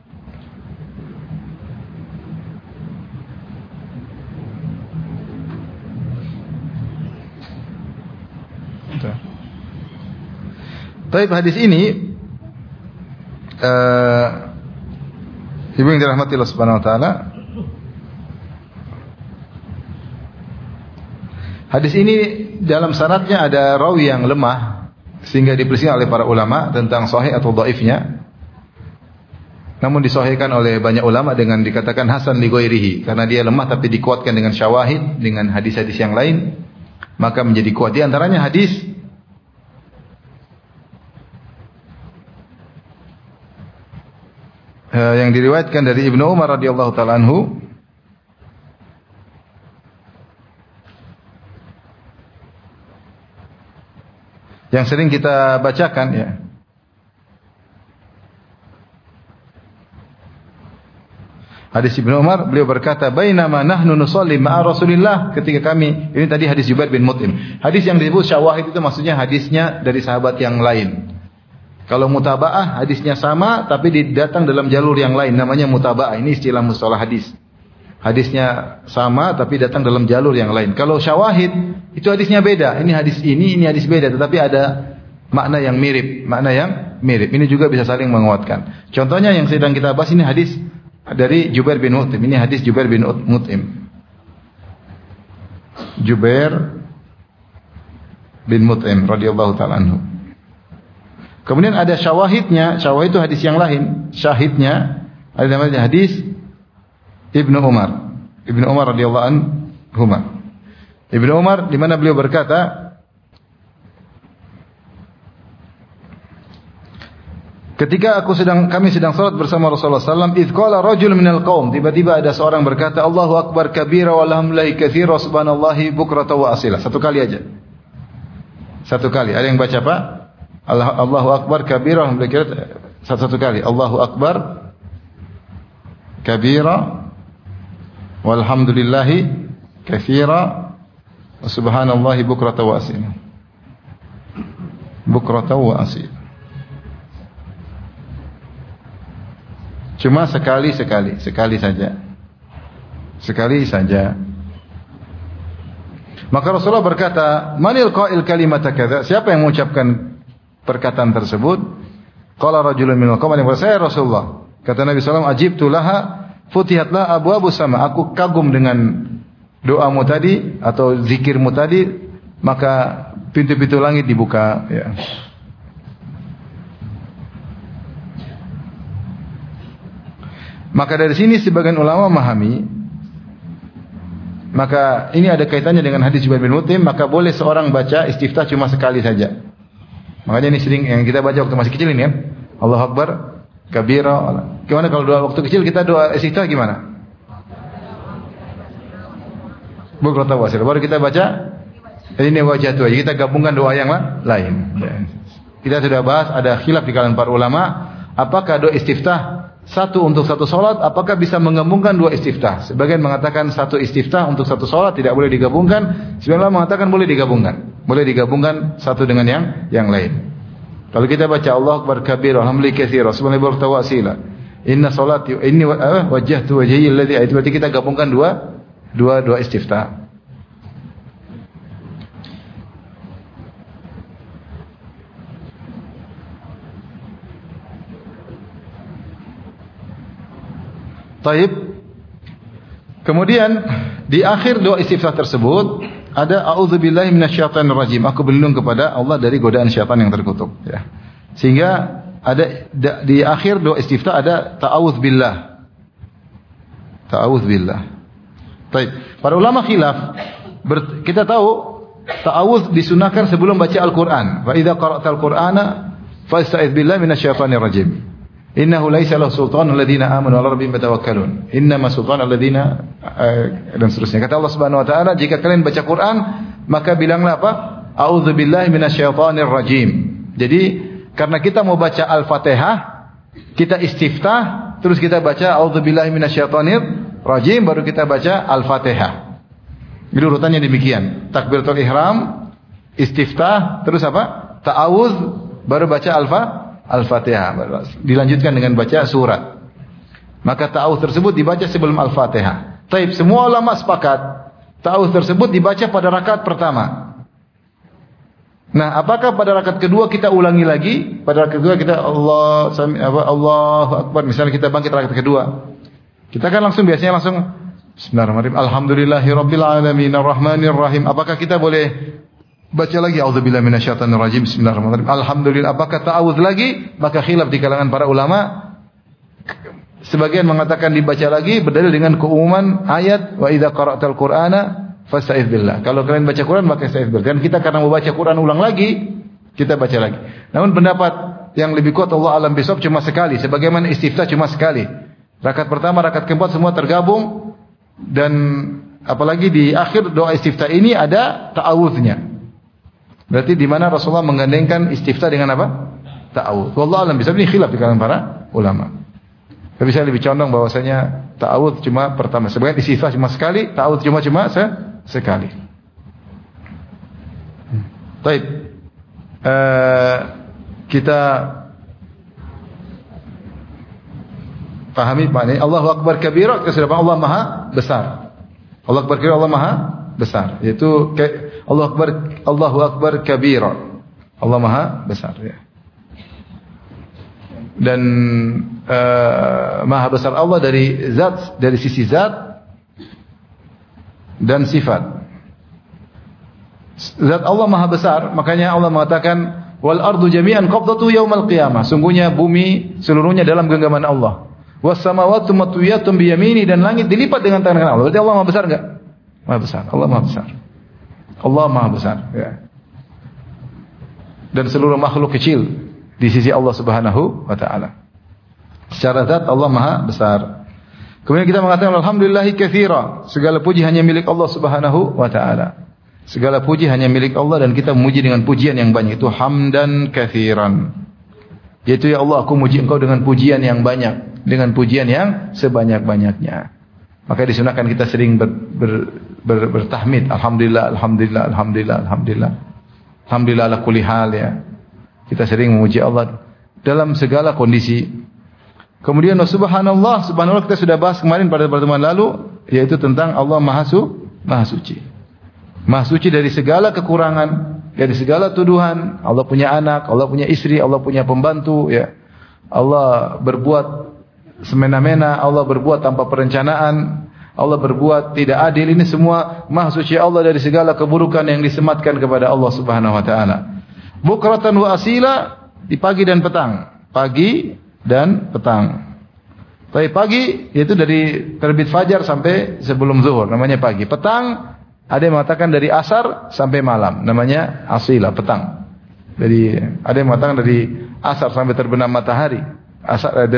Baik, hadis ini ibu yang dirahmati Allah Subhanahu wa taala, hadis ini dalam sanadnya ada rawi yang lemah sehingga diperselisihkan oleh para ulama tentang sahih atau dhaifnya. Namun disahihkan oleh banyak ulama dengan dikatakan hasan li ghairihi, karena dia lemah tapi dikuatkan dengan syawahid, dengan hadis-hadis yang lain, maka menjadi kuat. Di antaranya hadis yang diriwayatkan dari Ibnu Umar radhiyallahu taala anhu, yang sering kita bacakan ya. Hadis Ibnu Umar, beliau berkata, "Bainama nahnu nusalli ma'a Rasulillah." Ketika kami, ini tadi hadis Jubair bin Mut'im. Hadis yang disebut syawahid itu maksudnya hadisnya dari sahabat yang lain. Kalau mutaba'ah hadisnya sama tapi datang dalam jalur yang lain, namanya mutaba'ah. Ini istilah mustalah hadis. Hadisnya sama tapi datang dalam jalur yang lain. Kalau syawahid itu hadisnya beda. Ini hadis beda, tetapi ada makna yang mirip, Ini juga bisa saling menguatkan. Contohnya yang sedang kita bahas ini hadis dari Jubair bin Mut'im. Ini hadis Jubair bin Mut'im. Jubair bin Mut'im radhiyallahu taala anhu. Kemudian ada syawahidnya. Syawahid itu hadis yang lain. Syahidnya ada namanya hadis Ibnu Umar. Ibnu Umar radhiyallahu anhu. Ibnu Umar di mana beliau berkata, ketika kami sedang salat bersama Rasulullah sallallahu alaihi wasallam, idz qala rajul minal qaum, tiba-tiba ada seorang berkata, Allahu akbar kabira walhamdulillahi katsira subhanallahi bukratan wa asila. 1 kali aja. Satu kali. Ada yang baca apa? Allahu Akbar kabira, satu kali. Allahu Akbar kabira walhamdulillahi katsira wa subhanallahi bukratan wa asila. Bukratan wa asila. Cuma sekali saja. Sekali saja. Maka Rasulullah berkata, "Manil qail kalimata kadza?" Siapa yang mengucapkan perkataan tersebut? Qala rajulun minal qaum, saya Rasulullah. Kata Nabi sallallahu alaihi wasallam, "Ajibtu laha futihatlah abwabus sama." Aku kagum dengan doamu tadi atau zikirmu tadi, maka pintu-pintu langit dibuka, ya. Maka dari sini sebagian ulama memahami, maka ini ada kaitannya dengan hadis Jubair bin Mut'im, maka boleh seorang baca istiftah cuma sekali saja. Makanya ini sering yang kita baca waktu masih kecil ini ya. Allahu Akbar kabira. Gimana kalau doa waktu kecil kita doa istiftah gimana? Bukratan wa asila. Baru kita baca ini wajah tu aja. Kita gabungkan doa yang lain. Kita sudah bahas ada khilaf di kalangan para ulama, apakah doa istiftah satu untuk satu solat, apakah bisa menggabungkan dua istiftah? Sebagian mengatakan satu istiftah untuk satu solat tidak boleh digabungkan. Sebagian mengatakan boleh digabungkan. Boleh digabungkan satu dengan yang lain. Kalau kita baca Allahu Akbar kabir, alhamdulillah katsira, subhanallah wa asila. Inna salati inni wajjahtu wajhi alladhi ayat, berarti kita gabungkan dua istiftah. Taib. Kemudian di akhir doa istiftah tersebut ada a'udzubillahi minasyaitonir rajim. Aku berlindung kepada Allah dari godaan syaitan yang terkutuk, ya. Sehingga ada di akhir doa istiftah ada ta'awudz billah. Ta'awudz billah. Taib. Para ulama khilaf. Kita tahu ta'awudz disunahkan sebelum baca Al-Qur'an. Fa idza qara'tal Qur'ana fasta'iz billahi minasyaitonir rajim. Innahu laisa lahu sultanul ladzina amanu wa 'ala rabbihim yatawakkalun. Innama sultanul ladzina dan seterusnya. Kata Allah Subhanahu wa taala, jika kalian baca Quran, maka bilanglah apa? A'udzubillahi minasyaitonir rajim. Jadi, karena kita mau baca Al-Fatihah, kita istiftah, terus kita baca a'udzubillahi minasyaitonir rajim, baru kita baca Al-Fatihah. Jadi urutannya demikian. Takbiratul ihram, istiftah, terus apa? Ta'awudz, baru baca Al-Fatihah. Dilanjutkan dengan baca surat. Maka ta'awudz tersebut dibaca sebelum Al-Fatihah. Taib, semua ulama sepakat ta'awudz tersebut dibaca pada rakaat pertama. Nah, apakah pada rakaat kedua kita ulangi lagi? Pada rakaat kedua kita Allahu Akbar. Misalnya kita bangkit rakaat kedua. Kita kan biasanya langsung Bismillahirrahmanirrahim. Alhamdulillahirabbil alamin arrahmanir rahim. Apakah kita boleh baca lagi auzubillahi minasyaitonir rajim bismillahirrahmanirrahim alhamdulillah, apakah ta'awudz lagi? Maka khilaf di kalangan para ulama. Sebagian mengatakan dibaca lagi berdalil dengan keumuman ayat wa idza qara'tal qur'ana fasta'iz billah. Kalau kalian baca Quran maka isti'az billah. Dan kita karena mau baca Quran ulang lagi, kita baca lagi. Namun pendapat yang lebih kuat Allah alam bisawab cuma sekali, sebagaimana istiftah cuma sekali. Rakaat pertama, rakaat keempat semua tergabung, dan apalagi di akhir doa istiftah ini ada ta'awudznya. Berarti di mana Rasulullah menggandengkan istiftah dengan apa? Ta'awudz. Wallahu a'lam bishawab, ini khilaf di kalangan para ulama. Tapi saya lebih condong bahwasanya ta'awudz cuma pertama. Sebagian istiftah cuma sekali, ta'awudz cuma sekali. Baik. Kita pahami Pak ini. Allahu Akbar kabira, kita sudah paham Allah Maha besar. Allahu Akbar kabira, Allah Maha besar. Yaitu Allahu Akbar kabira. Allah Maha besar, ya. Dan Maha besar Allah dari zat, dari sisi zat dan sifat. Zat Allah Maha besar, makanya Allah mengatakan wal ardu jami'an qabdatu yaumal qiyamah. Sungguhnya bumi seluruhnya dalam genggaman Allah. Was samawati matwiyatun bi yamini, dan langit dilipat dengan tangan Allah. Berarti Allah Maha besar enggak? Maha besar. Allah Maha besar. Allah Maha besar, ya. Dan seluruh makhluk kecil di sisi Allah Subhanahu wa taala. Secara zat Allah Maha besar. Kemudian kita mengatakan alhamdulillahi katsira, segala puji hanya milik Allah Subhanahu wa taala. Segala puji hanya milik Allah dan kita memuji dengan pujian yang banyak. Itu hamdan katsiran. Yaitu ya Allah, aku muji Engkau dengan pujian yang banyak, dengan pujian yang sebanyak-banyaknya. Maka disunahkan kita sering bertahmid. Alhamdulillah, alhamdulillah, alhamdulillah, alhamdulillah. Alhamdulillah ala kulli hal ya. Kita sering memuji Allah dalam segala kondisi. Kemudian subhanallah, subhanallah kita sudah bahas kemarin pada pertemuan lalu, yaitu tentang Allah Maha Suci. Maha suci dari segala kekurangan, dari segala tuduhan. Allah punya anak, Allah punya istri, Allah punya pembantu, ya. Allah berbuat semena-mena, Allah berbuat tanpa perencanaan, Allah berbuat tidak adil. Ini semua Maha suci Allah dari segala keburukan yang disematkan kepada Allah Subhanahu wa taala. Bukratan wa asila, di pagi dan petang. Pagi dan petang. Tapi pagi yaitu dari terbit fajar sampai sebelum zuhur, namanya pagi. Petang ada yang mengatakan dari asar sampai malam, namanya asila, petang. Jadi ada yang mengatakan dari asar sampai terbenam matahari. Asar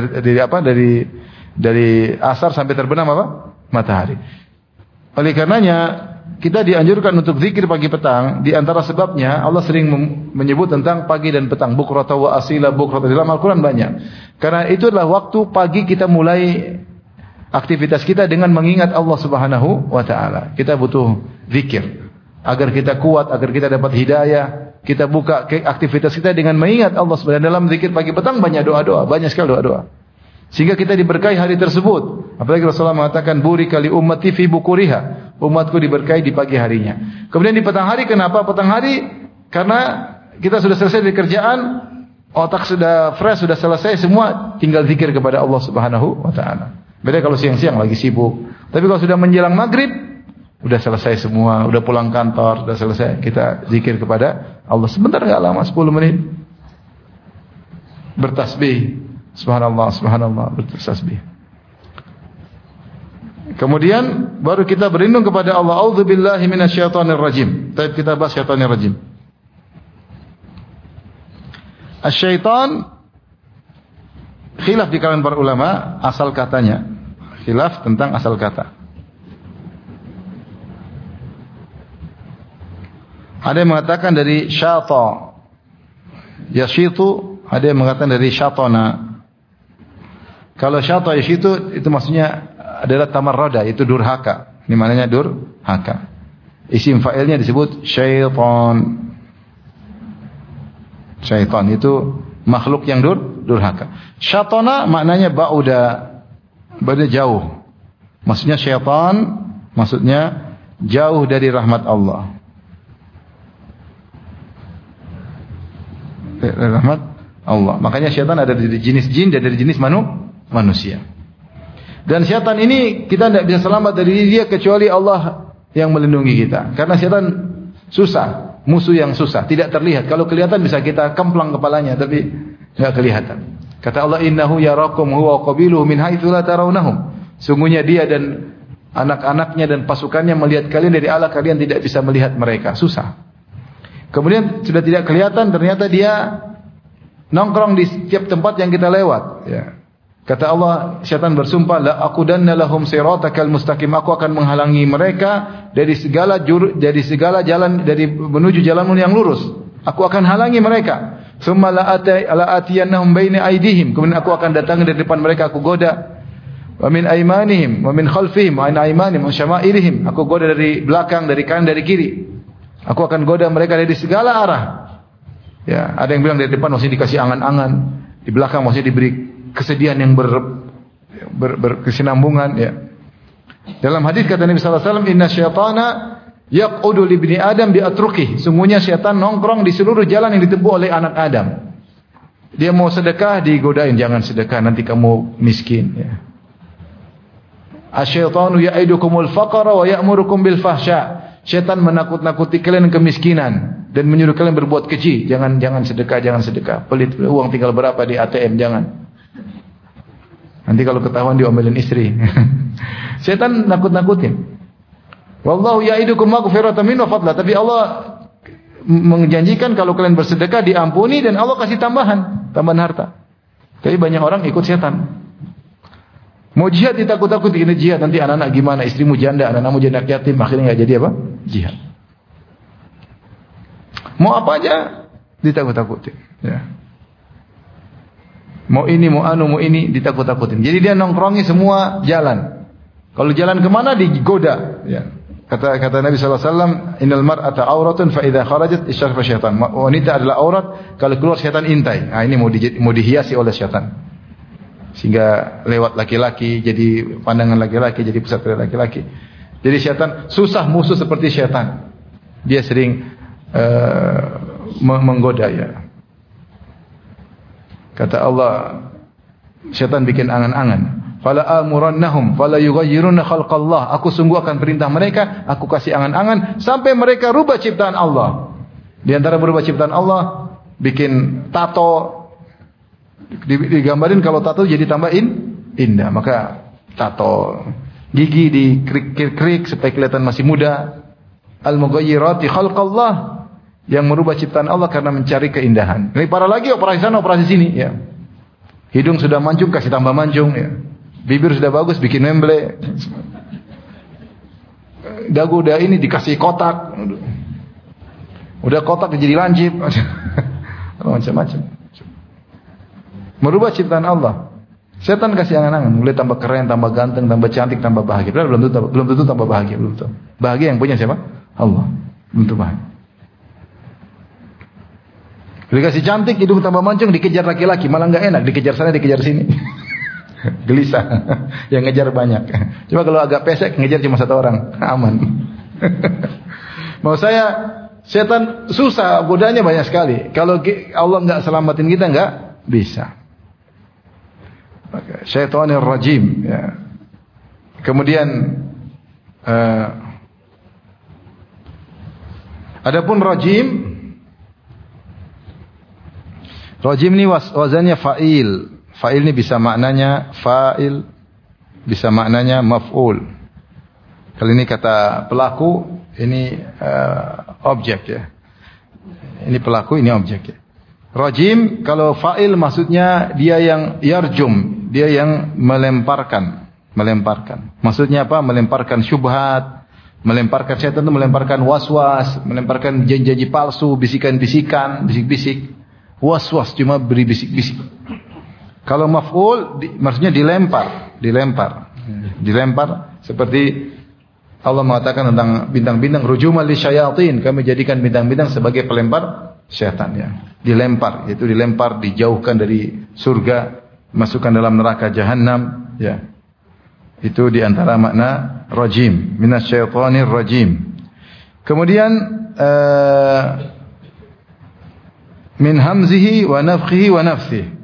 dari asar sampai terbenam apa? Matahari. Oleh karenanya kita dianjurkan untuk zikir pagi petang. Di antara sebabnya Allah sering menyebut tentang pagi dan petang. Bukrata wa asila, bukrata dalam Al-Quran banyak. Karena itu adalah waktu pagi kita mulai aktivitas kita dengan mengingat Allah Subhanahu wa taala. Kita butuh zikir agar kita kuat, agar kita dapat hidayah. Kita buka aktivitas kita dengan mengingat Allah Subhanahu wa taala. Dalam zikir pagi petang banyak doa-doa, banyak sekali doa-doa. Sehingga kita diberkahi hari tersebut. Apalagi Rasulullah mengatakan burika li ummati fi bukuriha. Umatku diberkahi di pagi harinya. Kemudian di petang hari, kenapa petang hari? Karena kita sudah selesai dari kerjaan, otak sudah fresh, sudah selesai semua, tinggal zikir kepada Allah Subhanahu wa taala. Beda kalau siang-siang lagi sibuk. Tapi kalau sudah menjelang maghrib, udah selesai semua, udah pulang kantor, udah selesai. Kita zikir kepada Allah. Sebentar enggak lama, 10 menit. Bertasbih. Subhanallah, subhanallah, bertasbih. Kemudian baru kita berlindung kepada Allah. A'udzubillahi minasyaitonir rajim. Tapi kita bahas syaitanir rajim. Asy-syaitan khilaf di kalangan para ulama asal katanya. Khilaf tentang asal kata. Ada yang mengatakan dari syata, yashitu, ada yang mengatakan dari syatana. Kalau syata yashitu itu maksudnya adalah tamarrada, itu durhaka. Ini maknanya durhaka. Isim fa'ilnya disebut syaitan. Syaitan itu makhluk yang durhaka. Syatana maknanya ba'uda, jauh. Maksudnya syaitan, maksudnya jauh dari rahmat Allah. Dari rahmat Allah. Makanya syaitan ada dari jenis jin dan dari jenis manusia. Dan syaitan ini kita tidak bisa selamat dari dia kecuali Allah yang melindungi kita. Karena syaitan susah, musuh yang susah, tidak terlihat. Kalau kelihatan bisa kita kemplang kepalanya, tapi tidak kelihatan. Kata Allah, innahu yarakum huwa qabiluhu min haitsu la tarawnahum. Sungguhnya dia dan anak-anaknya dan pasukannya melihat kalian dari arah kalian tidak bisa melihat mereka. Susah. Kemudian sudah tidak kelihatan, ternyata dia nongkrong di setiap tempat yang kita lewat. Ya. Kata Allah, syaitan bersumpah, la aqudanna lahum siratakal mustaqim. Aku akan menghalangi mereka dari segala jalan, dari menuju jalanmu yang lurus. Aku akan halangi mereka. Tsumma la atiyannahum baina aydihim. Kemudian aku akan datang dari depan mereka, aku goda. Wa min aymanihim wa min khalfihim wa an aymanihim wa syama'ilihim. Aku goda dari belakang, dari kanan, dari kiri. Aku akan goda mereka dari segala arah. Ya, ada yang bilang dari depan maksudnya dikasih angan-angan, di belakang maksudnya diberi kesedihan yang berkesinambungan. Ya. Dalam hadis kata Nabi sallallahu alaihi wasallam, inna syaitana yaqudu li ibni Adam bi atruqih. Sungguhnya syaitan nongkrong di seluruh jalan yang ditempuh oleh anak Adam. Dia mau sedekah digodain, jangan sedekah nanti kamu miskin. Ya. Asyaitanu ya'idukumul faqra wa ya'murukum bil fahsya. Syaitan menakut-nakuti kalian kemiskinan dan menyuruh kalian berbuat keji. Jangan sedekah. Pelit, uang tinggal berapa di ATM, jangan. Nanti kalau ketahuan diomelin istri. Syaitan nakut-nakutin. Wallahu ya'idukum maghfiratan min wa fadla. Tapi Allah menjanjikan kalau kalian bersedekah diampuni dan Allah kasih tambahan harta. Tapi banyak orang ikut syaitan. Mau jihad ditakut-takuti, ini jihad nanti anak-anak gimana, istrimu janda, anak-anakmu janda yatim, akhirnya enggak jadi apa? Jihad. Mau apa aja ditakut-takutin. Ya. Mau ini, mau anu, mau ini ditakut-takutin. Jadi dia nongkrongi semua jalan. Kalau jalan kemana digoda. Ya. Kata Nabi SAW, Innal mar'ata auratun fa idza kharajat isyarafa syaitan. Wanita adalah aurat, kalau keluar syaitan intai. Nah, ini mau dihiasi oleh syaitan. Sehingga lewat laki-laki, jadi pandangan laki-laki, jadi pusat laki-laki. Jadi syaitan, susah musuh seperti syaitan. Dia sering menggoda ya. Kata Allah, syaitan bikin angan-angan. Fala amurannahum fala yughayyiruna khalqallah. Aku sungguh akan perintah mereka, aku kasih angan-angan sampai mereka rubah ciptaan Allah. Di antara berubah ciptaan Allah, bikin tato. Digambarin kalau tato jadi tambah indah. Maka tato gigi dikrik-krik supaya kelihatan masih muda. Al-mughayyirati khalqallah, yang merubah ciptaan Allah karena mencari keindahan. Ini parah lagi, operasi sana, operasi sini ya. Hidung sudah mancung, kasih tambah mancung ya. Bibir sudah bagus, bikin memble. Dagu udah ini dikasih kotak. Udah kotak jadi lancip. Macam-macam. Merubah ciptaan Allah. Setan kasih angan-angan, mulai tambah keren, tambah ganteng, tambah cantik, tambah bahagia. Belum tentu tambah bahagia, belum tentu. Bahagia yang punya siapa? Allah. Belum tentu bahagia. Dikasih cantik, hidung tambah mancung, dikejar laki-laki, malah enggak enak, dikejar sana, dikejar sini. Gelisah. Yang ngejar banyak. Cuma kalau agak pesek, ngejar cuma satu orang, aman. Mau saya, setan susah, godanya banyak sekali. Kalau Allah enggak selamatin kita, enggak bisa. Syaitanir rajim ya. Kemudian adapun rajim ini wazannya fa'il. Fa'il ini bisa maknanya fa'il, bisa maknanya maf'ul. Kalau ini kata pelaku, ini objek ya. Ini pelaku, ini objek ya. Rajim kalau fa'il maksudnya dia yang yarjum, dia yang melemparkan. Maksudnya apa? Melemparkan syubhat, melemparkan syaitan itu melemparkan waswas, melemparkan janji-janji palsu, bisikan-bisikan, bisik-bisik. Was-was cuma beri bisik-bisik. Kalau maf'ul maksudnya dilempar seperti Allah mengatakan tentang bintang-bintang rujumal lisyayatin, kami jadikan bintang-bintang sebagai pelempar syaitan ya. Dilempar, yaitu dilempar, dijauhkan dari surga, masukkan dalam neraka jahanam ya. Itu di antara makna rajim, minasyaitonir rajim. Kemudian min hamzihi wa nafkhihi wa nafsihi.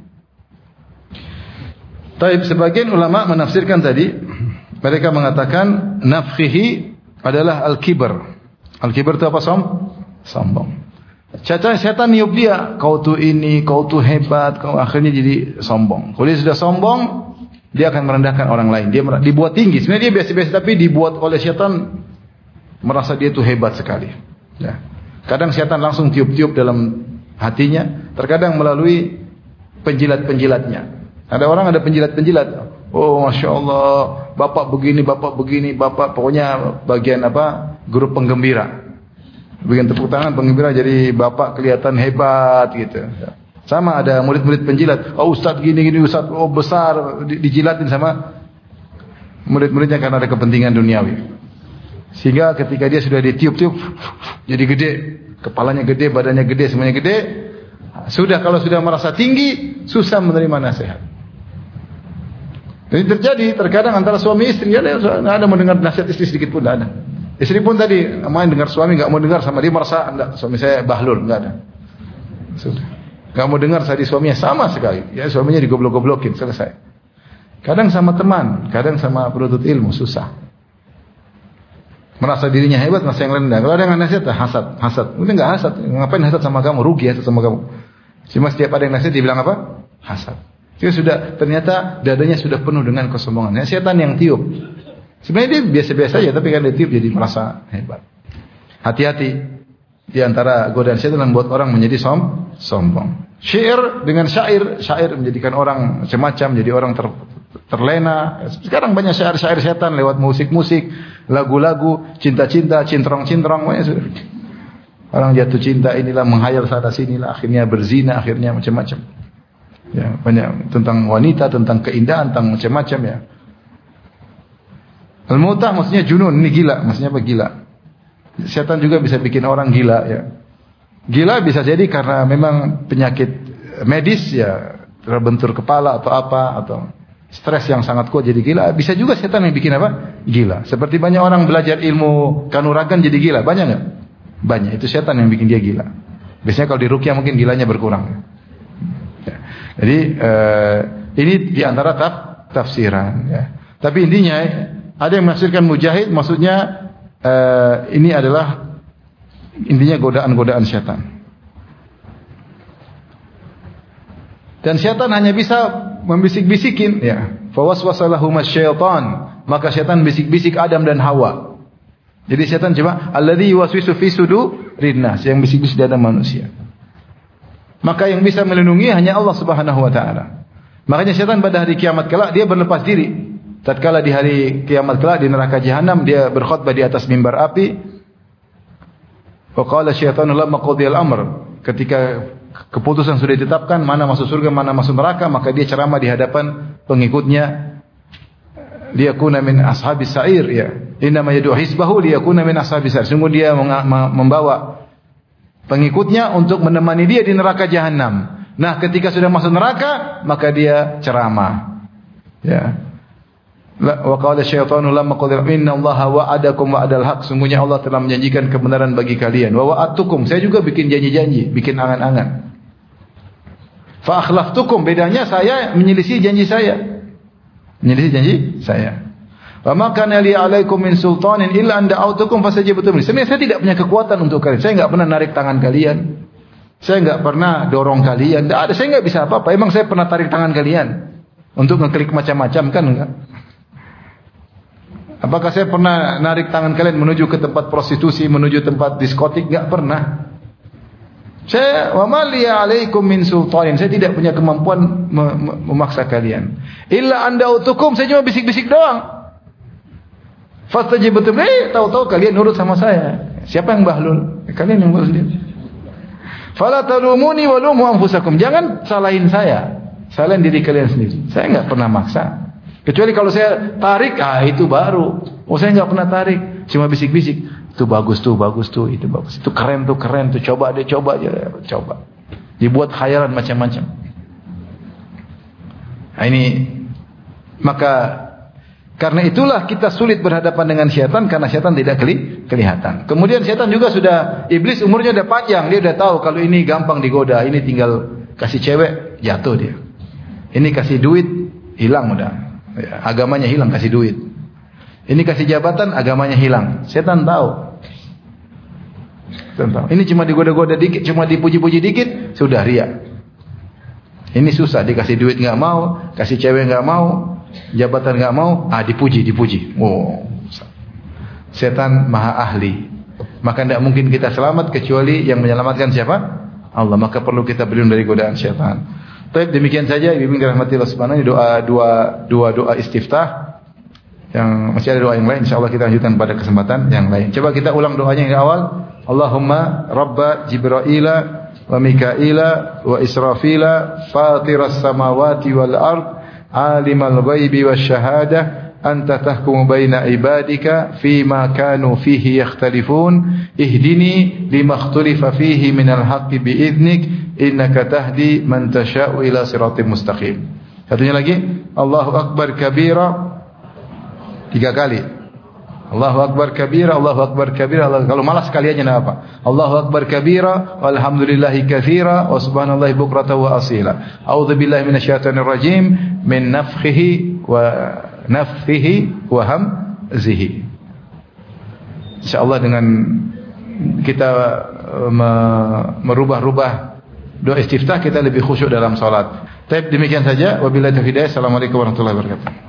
Taib, sebagian ulama menafsirkan tadi, mereka mengatakan nafkhihi adalah al-kibar. Al-kibar itu apa? Sombong. Setan niup dia, kau tuh ini, kau tuh hebat, kau akhirnya jadi sombong. Kalau dia sudah sombong, dia akan merendahkan orang lain. Dia dibuat tinggi. Sebenarnya dia biasa-biasa, tapi dibuat oleh setan merasa dia tuh hebat sekali. Ya. Kadang setan langsung tiup-tiup dalam hatinya, terkadang melalui penjilat-penjilatnya. Ada orang ada penjilat-penjilat. Oh, Masya Allah, bapak begini, bapak pokoknya bagian apa? Grup penggembira. Bagian tepuk tangan penggembira, jadi bapak kelihatan hebat gitu. Sama ada murid-murid penjilat. Oh, Ustaz gini, Ustaz, oh besar, dijilatin sama murid-muridnya karena ada kepentingan duniawi. Sehingga ketika dia sudah ditiup-tiup, jadi gede, kepalanya gede, badannya gede, semuanya gede. Sudah kalau sudah merasa tinggi, susah menerima nasihat. Jadi terjadi terkadang antara suami istri, ya nggak ada mendengar nasihat istri sedikit pun, nggak ada. Istri pun tadi main dengar suami, nggak mau dengar sama dia, merasa enggak, suami saya bahlul, nggak ada. Sudah, nggak mau dengar tadi suaminya sama sekali. Ya suaminya digoblok-goblokin, selesai. Kadang sama teman, kadang sama penuntut ilmu, susah. Merasa dirinya hebat, merasa yang rendah. Kalau ada yang nasihat, hasad. Udah nggak hasad, ngapain hasad sama kamu? Rugi hasad sama kamu. Cuma setiap ada yang nasihat dibilang apa? Hasad. Dia sudah, ternyata dadanya sudah penuh dengan kesombongan. Ya, setan yang tiup. Sebenarnya dia biasa-biasa aja, tapi kan dia tiup jadi merasa hebat. Hati-hati. Di antara godaan setan yang membuat orang menjadi sombong. Syair dengan syair menjadikan orang semacam, jadi orang terlena. Sekarang banyak syair-syair setan lewat musik-musik, lagu-lagu, cinta-cinta, cintrong-cintrong. Orang jatuh cinta inilah, menghayal sana sinilah, akhirnya berzina, akhirnya macam-macam. Ya, banyak tentang wanita, tentang keindahan, tentang macam-macam ya. Al-mutah maksudnya junun, ini gila, maksudnya apa gila? Setan juga bisa bikin orang gila ya. Gila bisa jadi karena memang penyakit medis ya, terbentur kepala atau apa, atau stres yang sangat kuat jadi gila. Bisa juga setan yang bikin apa? Gila. Seperti banyak orang belajar ilmu kanuragan jadi gila, banyak enggak? Banyak, itu setan yang bikin dia gila. Biasanya kalau di ruqyah mungkin gilanya berkurang. Ya. Jadi ini diantara tafsiran. Ya. Tapi intinya ada yang menafsirkan mujahid, maksudnya ini adalah intinya godaan-godaan setan. Dan setan hanya bisa membisik-bisikin. Ya. Fawaswasalahum asyaitan, maka setan bisik-bisik Adam dan Hawa. Jadi setan coba alladzi yuwaswisu fi sudurin nas, yang bisik-bisik di dalam manusia. Maka yang bisa melindungi hanya Allah Subhanahu wa taala. Makanya setan pada hari kiamat kelak dia berlepas diri. Tatkala di hari kiamat kelak di neraka jahanam dia berkhutbah di atas mimbar api. Wa qala syaitanu lamma qudiyal amr, ketika keputusan sudah ditetapkan mana masuk surga mana masuk neraka, maka dia ceramah di hadapan pengikutnya. Liyakuna min ashabis sa'ir ya. Inna ma yad'u hisbahu liyakuna min ashabis sa'ir. Sungguh dia membawa pengikutnya untuk menemani dia di neraka jahanam. Nah, ketika sudah masuk neraka, maka dia ceramah. Ya. Wa qala syaitanu lamma qadira innallaha wa'adakum wa'adal haq. Sungguhnya Allah telah menjanjikan kebenaran bagi kalian. Wa wa'adtukum, saya juga bikin janji-janji, bikin angan-angan. Fa akhlaftukum, bedanya saya menyelisih janji saya. Menyelisih janji saya. Wa ma kana li 'alaikum min sultanin illa an da'awtukum fastajabtum li. Sebenarnya saya tidak punya kekuatan untuk kalian. Saya enggak pernah narik tangan kalian. Saya enggak pernah dorong kalian. Enggak ada, saya enggak bisa apa-apa. Emang saya pernah tarik tangan kalian untuk ngeklik macam-macam kan enggak? Apakah saya pernah narik tangan kalian menuju ke tempat prostitusi, menuju tempat diskotik? Enggak pernah. Saya wa ma li 'alaikum min sultanin. Saya tidak punya kemampuan memaksa kalian. Illa anda utukum, saya cuma bisik-bisik doang. Fastajibtum li, tahu-tahu kalian nurut sama saya. Siapa yang bahlul? Kalian yang bahlul. Fala talumuni wa lumu anfusakum. Jangan salahin saya. Salahin diri kalian sendiri. Saya enggak pernah maksa. Kecuali kalau saya tarik, itu baru. Oh, saya enggak pernah tarik, cuma bisik-bisik. Itu bagus tuh, itu bagus. Itu keren tuh, coba deh, coba. Dibuat khayalan macam-macam. Nah, ini maka karena itulah kita sulit berhadapan dengan syaitan, karena syaitan tidak kelihatan. Kemudian syaitan juga sudah, iblis umurnya udah panjang, dia udah tahu kalau ini gampang digoda, ini tinggal kasih cewek jatuh dia. Ini kasih duit hilang udah. Agamanya hilang, kasih duit. Ini kasih jabatan, agamanya hilang. Setan tahu. Ini cuma digoda-goda dikit, cuma dipuji-puji dikit, sudah ria. Ini susah, dikasih duit enggak mau, kasih cewek enggak mau, jabatan enggak mau, dipuji. Oh. Setan maha ahli. Maka tidak mungkin kita selamat kecuali yang menyelamatkan siapa? Allah. Maka perlu kita berlindung dari godaan setan. Baik, demikian saja Ibu dirahmati Allah Subhanahu wa taala, doa istiftah. Yang masih ada doa yang lain, insyaallah kita lanjutkan pada kesempatan yang lain. Coba kita ulang doanya yang awal. Allahumma Rabba Jibraila wa Mikaila wa Israfila fatiras samawati wal ard alimal ghaibi wasyahadah anta tahkumu baina ibadika fima kanu fihi yakhtalifun ihdini lima ikhtalafa fihi minal haqqi biiznik innaka tahdi man tasha'u ila siratim mustaqim. Satunya lagi, Allahu akbar kabira, 3 kali. Allahu akbar kabira, Allahu akbar kabira. Kalau malas sekali aja enggak apa. Allahu akbar kabira, walhamdulillahi katsira, wa subhanallahi bukratan wa asila. A'udzubillahi minasyaitonir rajim min nafthihi wa hamzihi. Insyaallah dengan kita merubah-rubah doa istiftah, kita lebih khusyuk dalam salat. Baik, demikian saja. Wabillahi taufiq. Assalamualaikum warahmatullahi wabarakatuh.